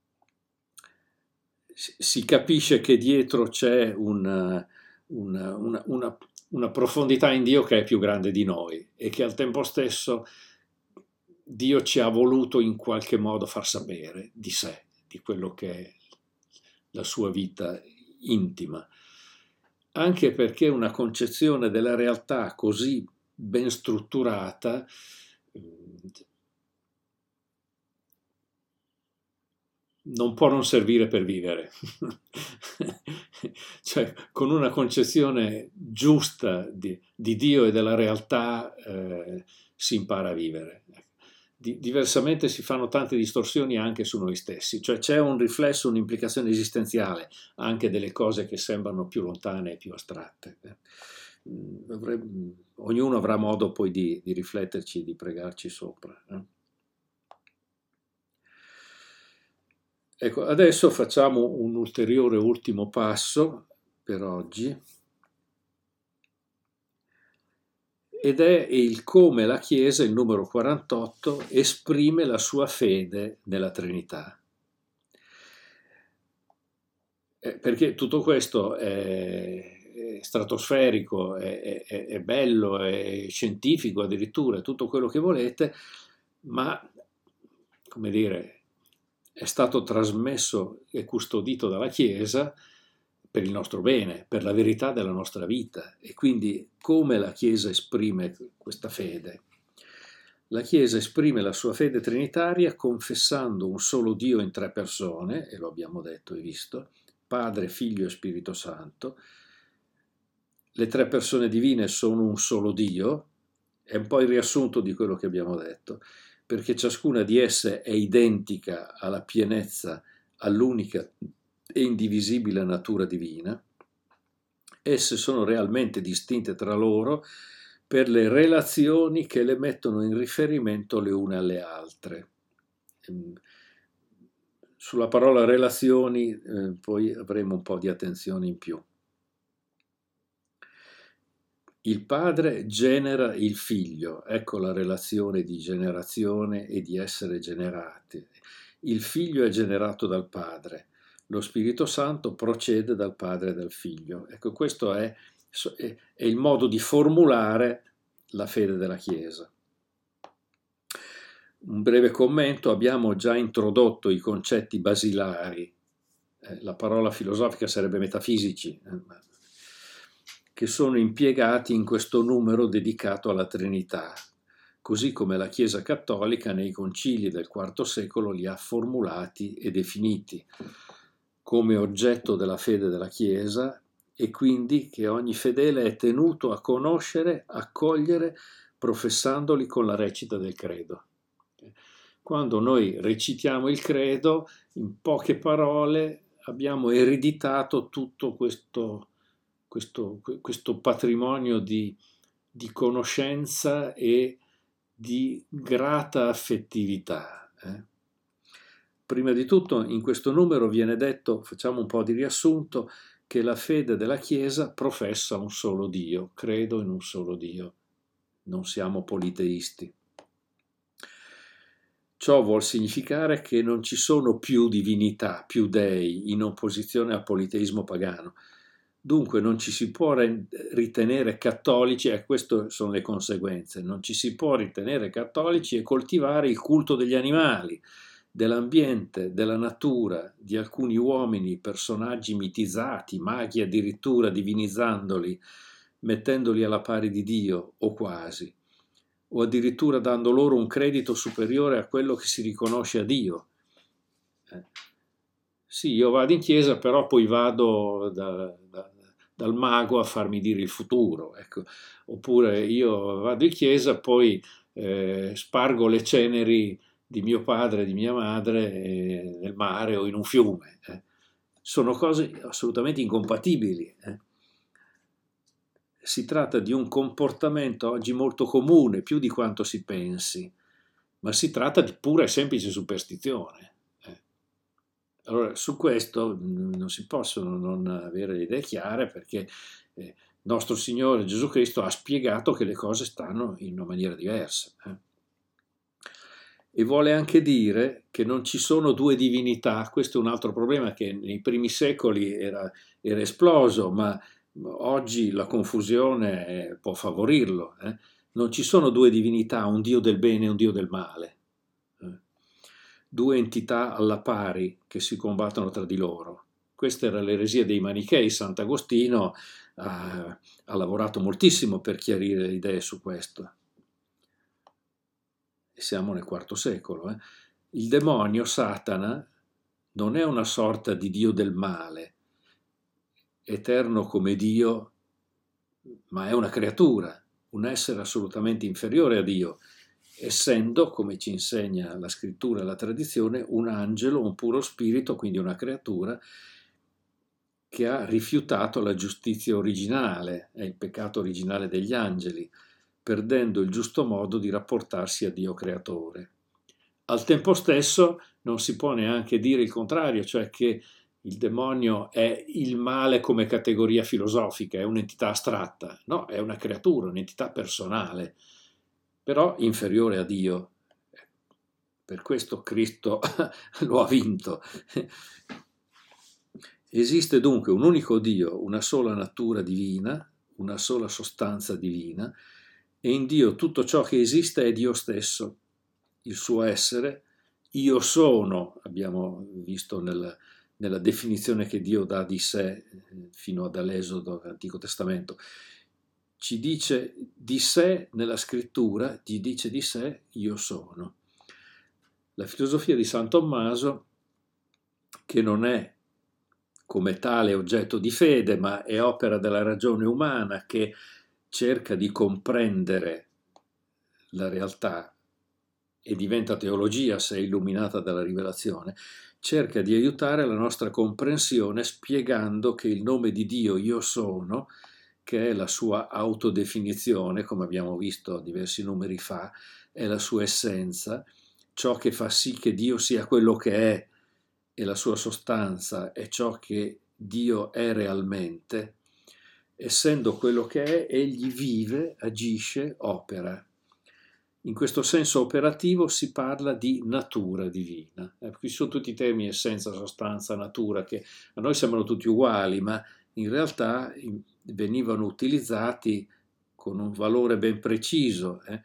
Speaker 1: si capisce che dietro c'è una, una, una, una, una profondità in Dio che è più grande di noi e che al tempo stesso Dio ci ha voluto in qualche modo far sapere di sé, di quello che è la sua vita intima, anche perché una concezione della realtà così ben strutturata non può non servire per vivere. Cioè, con una concezione giusta di, di Dio e della realtà eh, si impara a vivere. Di, diversamente si fanno tante distorsioni anche su noi stessi, cioè c'è un riflesso, un'implicazione esistenziale anche delle cose che sembrano più lontane e più astratte. Dovrei, ognuno avrà modo poi di, di rifletterci, di pregarci sopra. Eh? Ecco, adesso facciamo un ulteriore ultimo passo per oggi ed è il come la Chiesa, il numero quarantotto, esprime la sua fede nella Trinità. Eh, perché tutto questo è, è stratosferico, è, è, è bello, è scientifico addirittura, è tutto quello che volete, ma, come dire, è stato trasmesso e custodito dalla Chiesa per il nostro bene, per la verità della nostra vita. E quindi come la Chiesa esprime questa fede? La Chiesa esprime la sua fede trinitaria confessando un solo Dio in tre persone, e lo abbiamo detto e visto, Padre, Figlio e Spirito Santo. Le tre persone divine sono un solo Dio, è un po' il riassunto di quello che abbiamo detto, perché ciascuna di esse è identica alla pienezza, all'unica e indivisibile natura divina. Esse sono realmente distinte tra loro per le relazioni che le mettono in riferimento le une alle altre. Sulla parola relazioni eh, poi avremo un po' di attenzione in più. Il padre genera il figlio, ecco la relazione di generazione e di essere generati. Il figlio è generato dal padre, lo Spirito Santo procede dal padre e dal figlio. Ecco, questo è, è il modo di formulare la fede della Chiesa. Un breve commento: abbiamo già introdotto i concetti basilari, eh, la parola filosofica sarebbe metafisici, eh, che sono impiegati in questo numero dedicato alla Trinità, così come la Chiesa Cattolica nei concili del quarto secolo li ha formulati e definiti come oggetto della fede della Chiesa, e quindi che ogni fedele è tenuto a conoscere, accogliere, professandoli con la recita del credo. Quando noi recitiamo il credo, in poche parole abbiamo ereditato tutto questo, questo, questo patrimonio di, di conoscenza e di grata affettività. Eh? Prima di tutto, in questo numero viene detto, facciamo un po' di riassunto, che la fede della Chiesa professa un solo Dio, credo in un solo Dio, non siamo politeisti. Ciò vuol significare che non ci sono più divinità, più dei, in opposizione al politeismo pagano. Dunque non ci si può ritenere cattolici, e queste sono le conseguenze, non ci si può ritenere cattolici e coltivare il culto degli animali, dell'ambiente, della natura, di alcuni uomini, personaggi mitizzati, maghi addirittura divinizzandoli, mettendoli alla pari di Dio o quasi, o addirittura dando loro un credito superiore a quello che si riconosce a Dio. Eh. Sì, io vado in chiesa, però poi vado da, da, dal mago a farmi dire il futuro, ecco. Oppure io vado in chiesa, poi eh, spargo le ceneri di mio padre e di mia madre eh, nel mare o in un fiume. Eh. Sono cose assolutamente incompatibili. Eh. Si tratta di un comportamento oggi molto comune, più di quanto si pensi, ma si tratta di pura e semplice superstizione. Eh. Allora, su questo non si possono non avere le idee chiare, perché eh, nostro Signore Gesù Cristo ha spiegato che le cose stanno in una maniera diversa. Eh. E vuole anche dire che non ci sono due divinità. Questo è un altro problema che nei primi secoli era, era esploso, ma oggi la confusione può favorirlo. Eh? Non ci sono due divinità, un Dio del bene e un Dio del male. Eh? Due entità alla pari che si combattono tra di loro. Questa era l'eresia dei Manichei. Sant'Agostino ha, ha lavorato moltissimo per chiarire le idee su questo. E siamo nel quarto secolo. Eh? Il demonio, Satana, non è una sorta di Dio del male, eterno come Dio, ma è una creatura, un essere assolutamente inferiore a Dio, essendo, come ci insegna la scrittura e la tradizione, un angelo, un puro spirito, quindi una creatura che ha rifiutato la giustizia originale, è il peccato originale degli angeli, perdendo il giusto modo di rapportarsi a Dio creatore. Al tempo stesso non si può neanche dire il contrario, cioè che il demonio è il male come categoria filosofica, è un'entità astratta. No, è una creatura, un'entità personale, però inferiore a Dio. Per questo Cristo lo ha vinto. Esiste dunque un unico Dio, una sola natura divina, una sola sostanza divina, e in Dio tutto ciò che esiste è Dio stesso, il suo essere. Io sono, abbiamo visto nel, nella definizione che Dio dà di sé fino ad all'Esodo, all'Antico Testamento. ci dice di sé nella scrittura, gli dice di sé io sono. La filosofia di San Tommaso, che non è come tale oggetto di fede, ma è opera della ragione umana che cerca di comprendere la realtà e diventa teologia se è illuminata dalla rivelazione, cerca di aiutare la nostra comprensione spiegando che il nome di Dio, io sono, che è la sua autodefinizione, come abbiamo visto diversi numeri fa, è la sua essenza, ciò che fa sì che Dio sia quello che è e la sua sostanza è ciò che Dio è realmente. Essendo quello che è, egli vive, agisce, opera. In questo senso operativo si parla di natura divina. Eh, qui sono tutti i termini essenza, sostanza, natura, che a noi sembrano tutti uguali, ma in realtà venivano utilizzati con un valore ben preciso. Eh.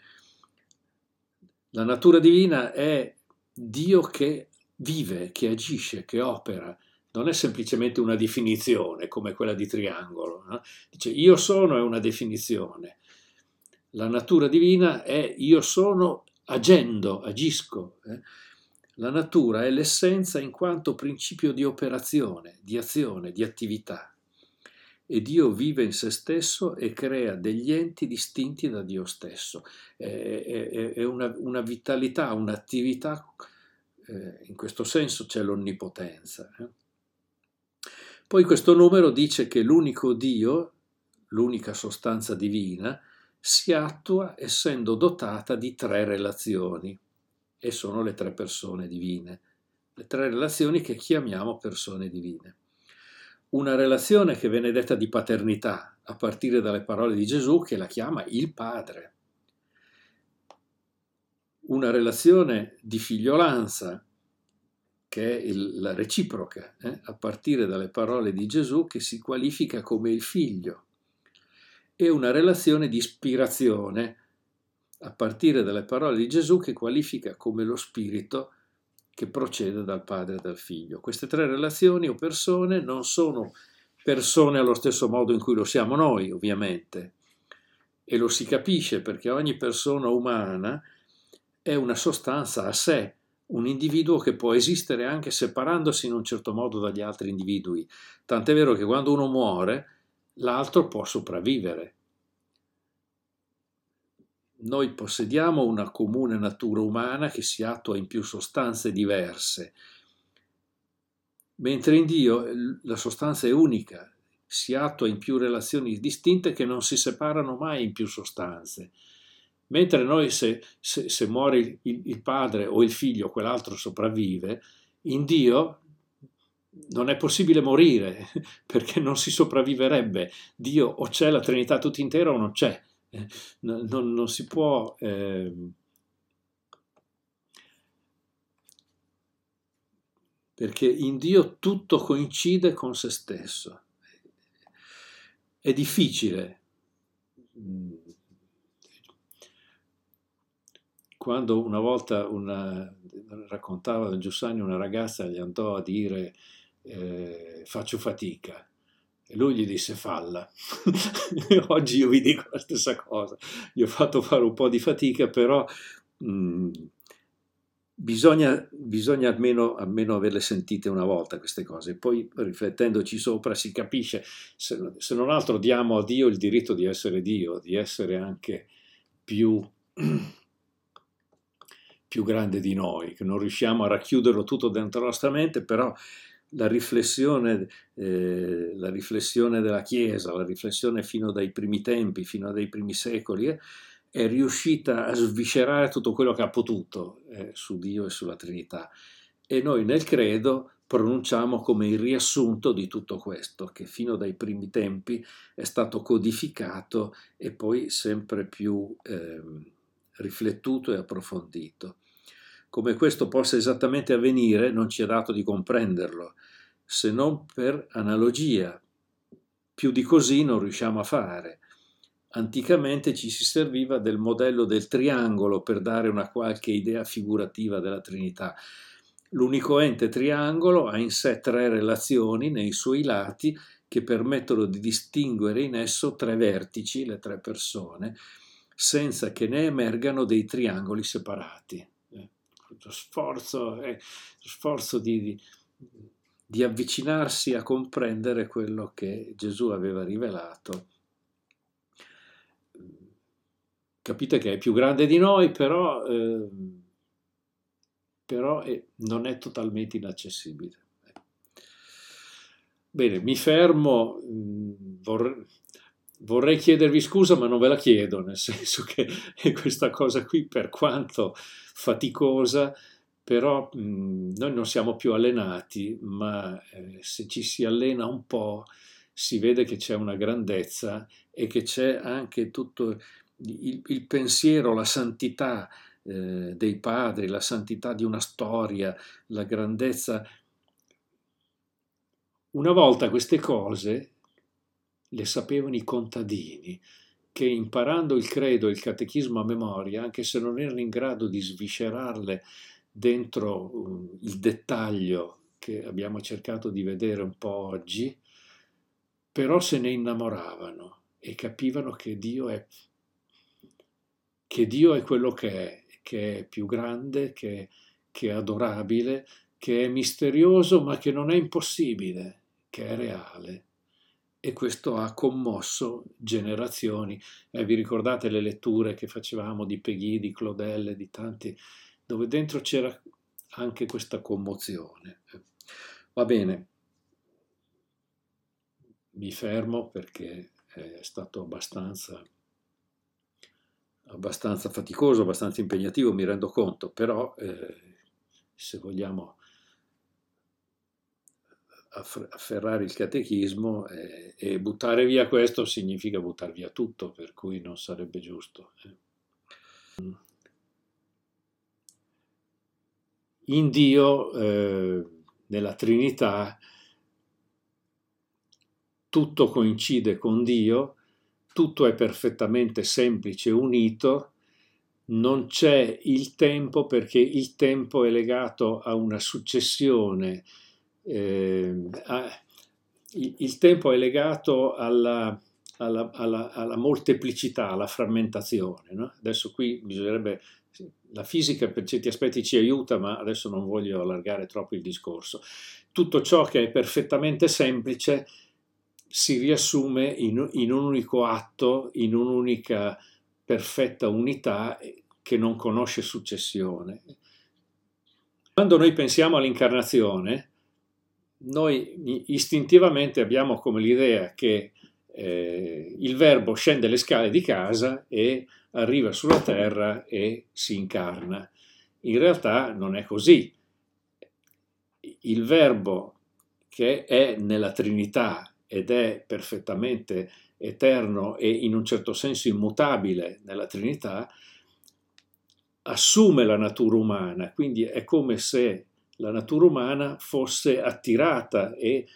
Speaker 1: La natura divina è Dio che vive, che agisce, che opera. Non è semplicemente una definizione come quella di triangolo. No? Dice io sono è una definizione. La natura divina è io sono agendo, agisco. Eh? La natura è l'essenza in quanto principio di operazione, di azione, di attività. E Dio vive in se stesso e crea degli enti distinti da Dio stesso. È, è, è una, una vitalità, un'attività, eh, in questo senso c'è l'onnipotenza. Eh? Poi questo numero dice che l'unico Dio, l'unica sostanza divina, si attua essendo dotata di tre relazioni, e sono le tre persone divine, le tre relazioni che chiamiamo persone divine. Una relazione che viene detta di paternità, a partire dalle parole di Gesù che la chiama il Padre. Una relazione di figliolanza, che è il, la reciproca, eh, a partire dalle parole di Gesù che si qualifica come il Figlio. E una relazione di ispirazione, a partire dalle parole di Gesù che qualifica come lo Spirito che procede dal Padre e dal Figlio. Queste tre relazioni o persone non sono persone allo stesso modo in cui lo siamo noi, ovviamente, e lo si capisce perché ogni persona umana è una sostanza a sé, un individuo che può esistere anche separandosi in un certo modo dagli altri individui. Tant'è vero che quando uno muore, l'altro può sopravvivere. Noi possediamo una comune natura umana che si attua in più sostanze diverse, mentre in Dio la sostanza è unica, si attua in più relazioni distinte che non si separano mai in più sostanze. Mentre noi se, se, se muore il, il padre o il figlio, quell'altro sopravvive, in Dio non è possibile morire perché non si sopravviverebbe. Dio o c'è la Trinità tutta intera o non c'è. Non, non, non si può eh, perché in Dio tutto coincide con se stesso. È difficile. Quando una volta una, raccontava da Giussani, una ragazza gli andò a dire eh, faccio fatica. E lui gli disse falla. Oggi io vi dico la stessa cosa. Gli ho fatto fare un po' di fatica, però mh, bisogna, bisogna almeno, almeno averle sentite una volta queste cose. Poi riflettendoci sopra si capisce, se, se non altro diamo a Dio il diritto di essere Dio, di essere anche più, più grande di noi, che non riusciamo a racchiuderlo tutto dentro la nostra mente, però La riflessione, eh, la riflessione della Chiesa, la riflessione fino dai primi tempi, fino dai primi secoli, eh, è riuscita a sviscerare tutto quello che ha potuto eh, su Dio e sulla Trinità. E noi nel credo pronunciamo come il riassunto di tutto questo, che fino dai primi tempi è stato codificato e poi sempre più eh, riflettuto e approfondito. Come questo possa esattamente avvenire non ci è dato di comprenderlo, se non per analogia. Più di così non riusciamo a fare. Anticamente ci si serviva del modello del triangolo per dare una qualche idea figurativa della Trinità. L'unico ente triangolo ha in sé tre relazioni nei suoi lati che permettono di distinguere in esso tre vertici, le tre persone, senza che ne emergano dei triangoli separati. Eh, lo sforzo, eh, lo sforzo di, di, di avvicinarsi a comprendere quello che Gesù aveva rivelato. Capite che è più grande di noi, però, eh, però è, non è totalmente inaccessibile. Bene, mi fermo, vorrei, vorrei chiedervi scusa, ma non ve la chiedo, nel senso che questa cosa qui, per quanto faticosa, però mh, noi non siamo più allenati, ma eh, se ci si allena un po' si vede che c'è una grandezza e che c'è anche tutto il, il pensiero, la santità eh, dei padri, la santità di una storia, la grandezza. Una volta queste cose le sapevano i contadini, che imparando il credo e il catechismo a memoria, anche se non erano in grado di sviscerarle dentro uh, il dettaglio che abbiamo cercato di vedere un po' oggi, però se ne innamoravano e capivano che Dio è, che Dio è quello che è, che è più grande, che, che è adorabile, che è misterioso ma che non è impossibile, che è reale. E questo ha commosso generazioni. Eh, vi ricordate le letture che facevamo di Peggy, di Claudel, di tanti, dove dentro c'era anche questa commozione. Va bene, mi fermo perché è stato abbastanza, abbastanza faticoso, abbastanza impegnativo, mi rendo conto, però eh, se vogliamo afferrare il catechismo eh, e buttare via questo significa buttare via tutto, per cui non sarebbe giusto. In Dio, eh, nella Trinità, tutto coincide con Dio, tutto è perfettamente semplice e unito, non c'è il tempo perché il tempo è legato a una successione. Eh, il, il tempo è legato alla, alla, alla, alla molteplicità, alla frammentazione. No? Adesso qui bisognerebbe, la fisica per certi aspetti ci aiuta, ma adesso non voglio allargare troppo il discorso. Tutto ciò che è perfettamente semplice si riassume in, in un unico atto, in un'unica perfetta unità che non conosce successione. Quando noi pensiamo all'incarnazione, noi istintivamente abbiamo come l'idea che eh, il verbo scende le scale di casa e arriva sulla terra e si incarna. In realtà non è così. Il verbo che è nella Trinità ed è perfettamente eterno e in un certo senso immutabile nella Trinità, assume la natura umana, quindi è come se la natura umana fosse attirata e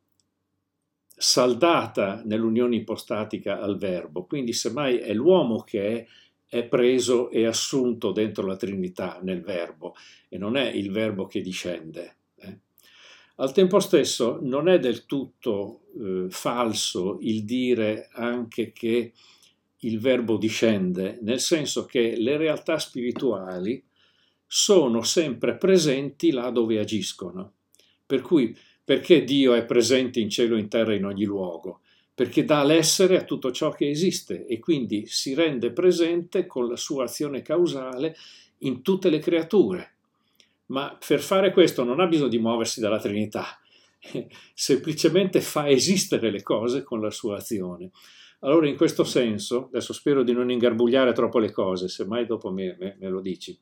Speaker 1: saldata nell'unione ipostatica al verbo, quindi semmai è l'uomo che è, è preso e assunto dentro la Trinità nel verbo e non è il verbo che discende. Eh. Al tempo stesso non è del tutto eh, falso il dire anche che il verbo discende, nel senso che le realtà spirituali sono sempre presenti là dove agiscono. Per cui, perché Dio è presente in cielo e in terra in ogni luogo? Perché dà l'essere a tutto ciò che esiste e quindi si rende presente con la sua azione causale in tutte le creature. Ma per fare questo non ha bisogno di muoversi dalla Trinità, semplicemente fa esistere le cose con la sua azione. Allora in questo senso, adesso spero di non ingarbugliare troppo le cose, semmai dopo me, me, me lo dici.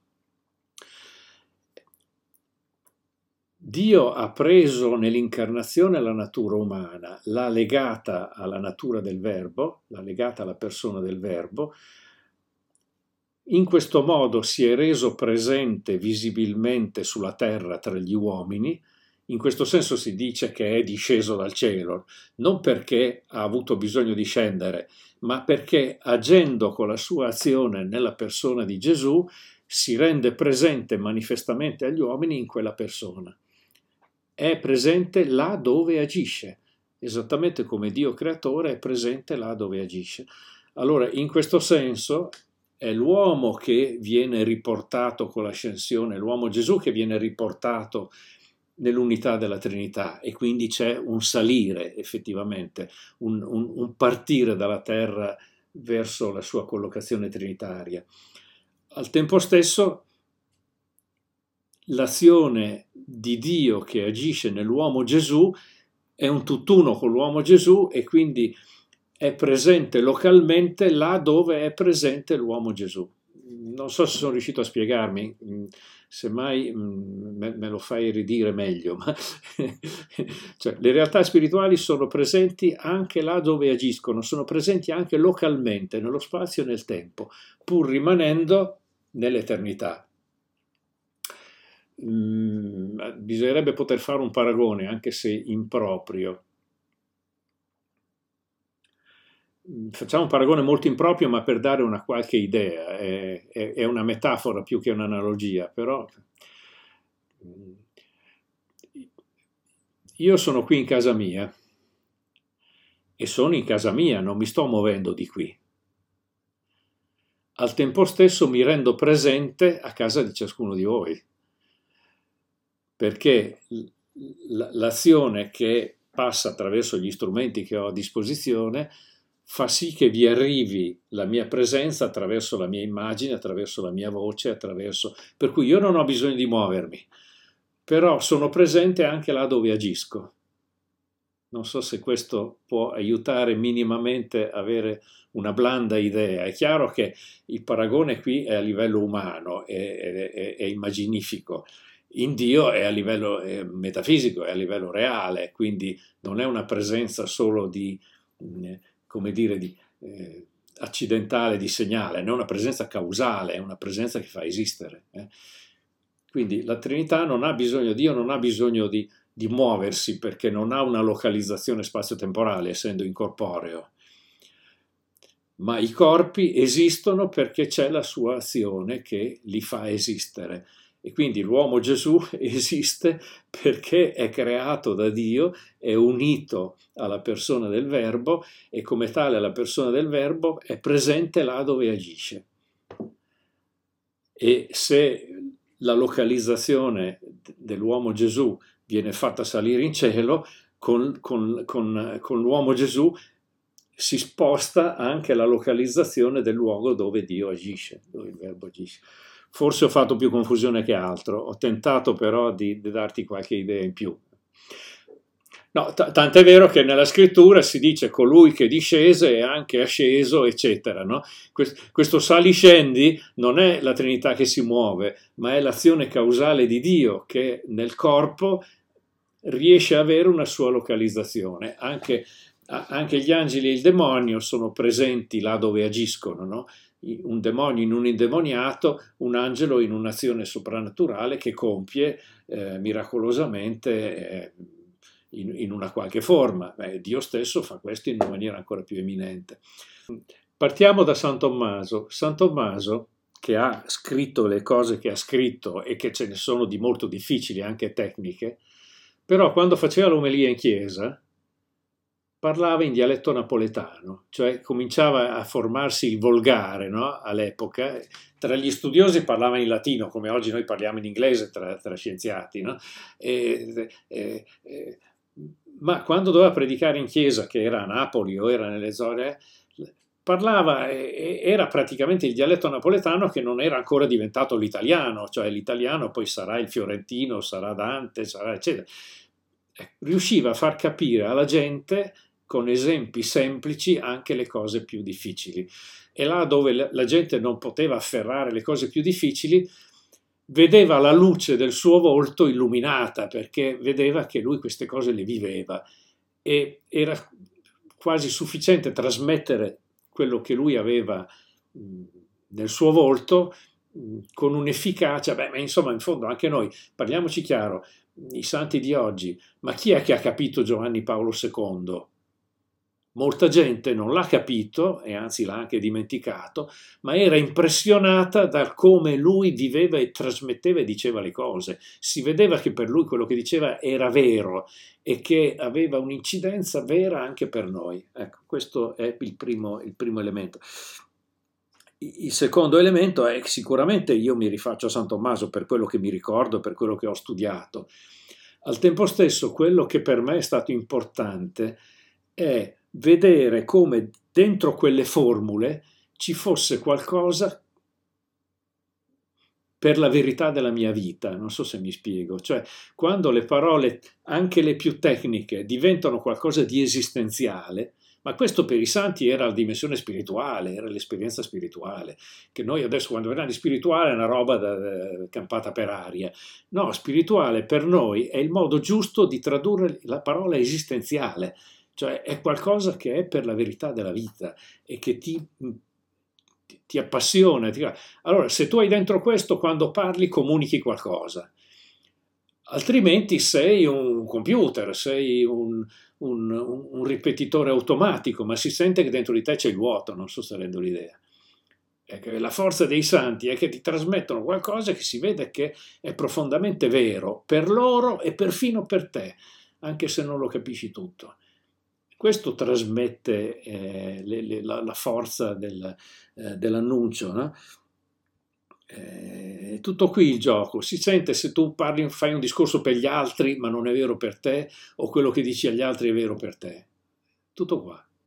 Speaker 1: Dio ha preso nell'incarnazione la natura umana, l'ha legata alla natura del Verbo, l'ha legata alla persona del Verbo, in questo modo si è reso presente visibilmente sulla terra tra gli uomini. In questo senso si dice che è disceso dal cielo, non perché ha avuto bisogno di scendere, ma perché agendo con la sua azione nella persona di Gesù si rende presente manifestamente agli uomini in quella persona. È presente là dove agisce, esattamente come Dio creatore è presente là dove agisce. Allora, in questo senso, è l'uomo che viene riportato con l'ascensione, l'uomo Gesù che viene riportato nell'unità della Trinità, e quindi c'è un salire effettivamente, un, un, un partire dalla terra verso la sua collocazione trinitaria. Al tempo stesso l'azione di Dio che agisce nell'uomo Gesù è un tutt'uno con l'uomo Gesù, e quindi è presente localmente là dove è presente l'uomo Gesù. Non so se sono riuscito a spiegarmi, semmai me, me lo fai ridire meglio, ma cioè, le realtà spirituali sono presenti anche là dove agiscono, sono presenti anche localmente, nello spazio e nel tempo, pur rimanendo nell'eternità. Mm, bisognerebbe poter fare un paragone, anche se improprio. Facciamo un paragone molto improprio, ma per dare una qualche idea, è, è, è una metafora più che un'analogia, però io sono qui in casa mia e sono in casa mia, non mi sto muovendo di qui. Al tempo stesso mi rendo presente a casa di ciascuno di voi, perché l'azione che passa attraverso gli strumenti che ho a disposizione fa sì che vi arrivi la mia presenza attraverso la mia immagine, attraverso la mia voce, attraverso... per cui io non ho bisogno di muovermi, però sono presente anche là dove agisco. Non so se questo può aiutare minimamente a avere una blanda idea. È chiaro che il paragone qui è a livello umano, è, è, è immaginifico. In Dio è a livello è metafisico, è a livello reale, quindi non è una presenza solo di... come dire, di, eh, accidentale di segnale, non è una presenza causale, è una presenza che fa esistere. Eh. Quindi la Trinità non ha bisogno, Dio non ha bisogno di, di muoversi, perché non ha una localizzazione spazio-temporale, essendo incorporeo. Ma i corpi esistono perché c'è la sua azione che li fa esistere. E quindi l'uomo Gesù esiste perché è creato da Dio, è unito alla persona del Verbo, e come tale la persona del Verbo è presente là dove agisce. E se la localizzazione dell'uomo Gesù viene fatta salire in cielo, con, con, con, con l'uomo Gesù si sposta anche la localizzazione del luogo dove Dio agisce, dove il Verbo agisce. Forse ho fatto più confusione che altro, ho tentato però di, di darti qualche idea in più. No, t- tant'è vero che nella scrittura si dice colui che discese è anche asceso, eccetera. No? Quest- questo saliscendi non è la Trinità che si muove, ma è l'azione causale di Dio che nel corpo riesce a avere una sua localizzazione. Anche, a- anche gli angeli e il demonio sono presenti là dove agiscono, no? Un demonio in un indemoniato, un angelo in un'azione soprannaturale che compie eh, miracolosamente eh, in, in una qualche forma. Beh, Dio stesso fa questo in una maniera ancora più eminente. Partiamo da San Tommaso. San Tommaso, che ha scritto le cose che ha scritto e che ce ne sono di molto difficili, anche tecniche, però quando faceva l'omelia in chiesa parlava in dialetto napoletano, cioè cominciava a formarsi il volgare, no? All'epoca. Tra gli studiosi parlava in latino, come oggi noi parliamo in inglese tra, tra scienziati, no? e, e, e, ma quando doveva predicare in chiesa, che era a Napoli o era nelle zone, parlava, era praticamente il dialetto napoletano che non era ancora diventato l'italiano, cioè l'italiano poi sarà il fiorentino, sarà Dante, sarà eccetera. Riusciva a far capire alla gente con esempi semplici anche le cose più difficili. E là dove la gente non poteva afferrare le cose più difficili, vedeva la luce del suo volto illuminata, perché vedeva che lui queste cose le viveva, e era quasi sufficiente trasmettere quello che lui aveva mh, nel suo volto mh, con un'efficacia. Beh, ma insomma, in fondo anche noi, parliamoci chiaro, i santi di oggi, ma chi è che ha capito Giovanni Paolo secondo? Molta gente non l'ha capito e anzi l'ha anche dimenticato, ma era impressionata da come lui viveva e trasmetteva e diceva le cose. Si vedeva che per lui quello che diceva era vero e che aveva un'incidenza vera anche per noi. Ecco, questo è il primo, il primo elemento. Il secondo elemento è che sicuramente io mi rifaccio a San Tommaso per quello che mi ricordo, per quello che ho studiato. Al tempo stesso, quello che per me è stato importante è vedere come dentro quelle formule ci fosse qualcosa per la verità della mia vita. Non so se mi spiego. Cioè, quando le parole, anche le più tecniche, diventano qualcosa di esistenziale, ma questo per i santi era la dimensione spirituale, era l'esperienza spirituale, che noi adesso quando vediamo di spirituale è una roba da, da, campata per aria. No, spirituale per noi è il modo giusto di tradurre la parola esistenziale, cioè è qualcosa che è per la verità della vita e che ti, ti, ti appassiona. Ti... Allora, se tu hai dentro questo, quando parli comunichi qualcosa. Altrimenti sei un computer, sei un, un, un ripetitore automatico, ma si sente che dentro di te c'è il vuoto, non so se rendo l'idea. La forza dei santi è che ti trasmettono qualcosa che si vede che è profondamente vero per loro e perfino per te, anche se non lo capisci tutto. Questo trasmette eh, le, le, la, la forza del, eh, dell'annuncio, no? È tutto qui il gioco. Si sente se tu parli, fai un discorso per gli altri, ma non è vero per te, o quello che dici agli altri è vero per te. Tutto qua.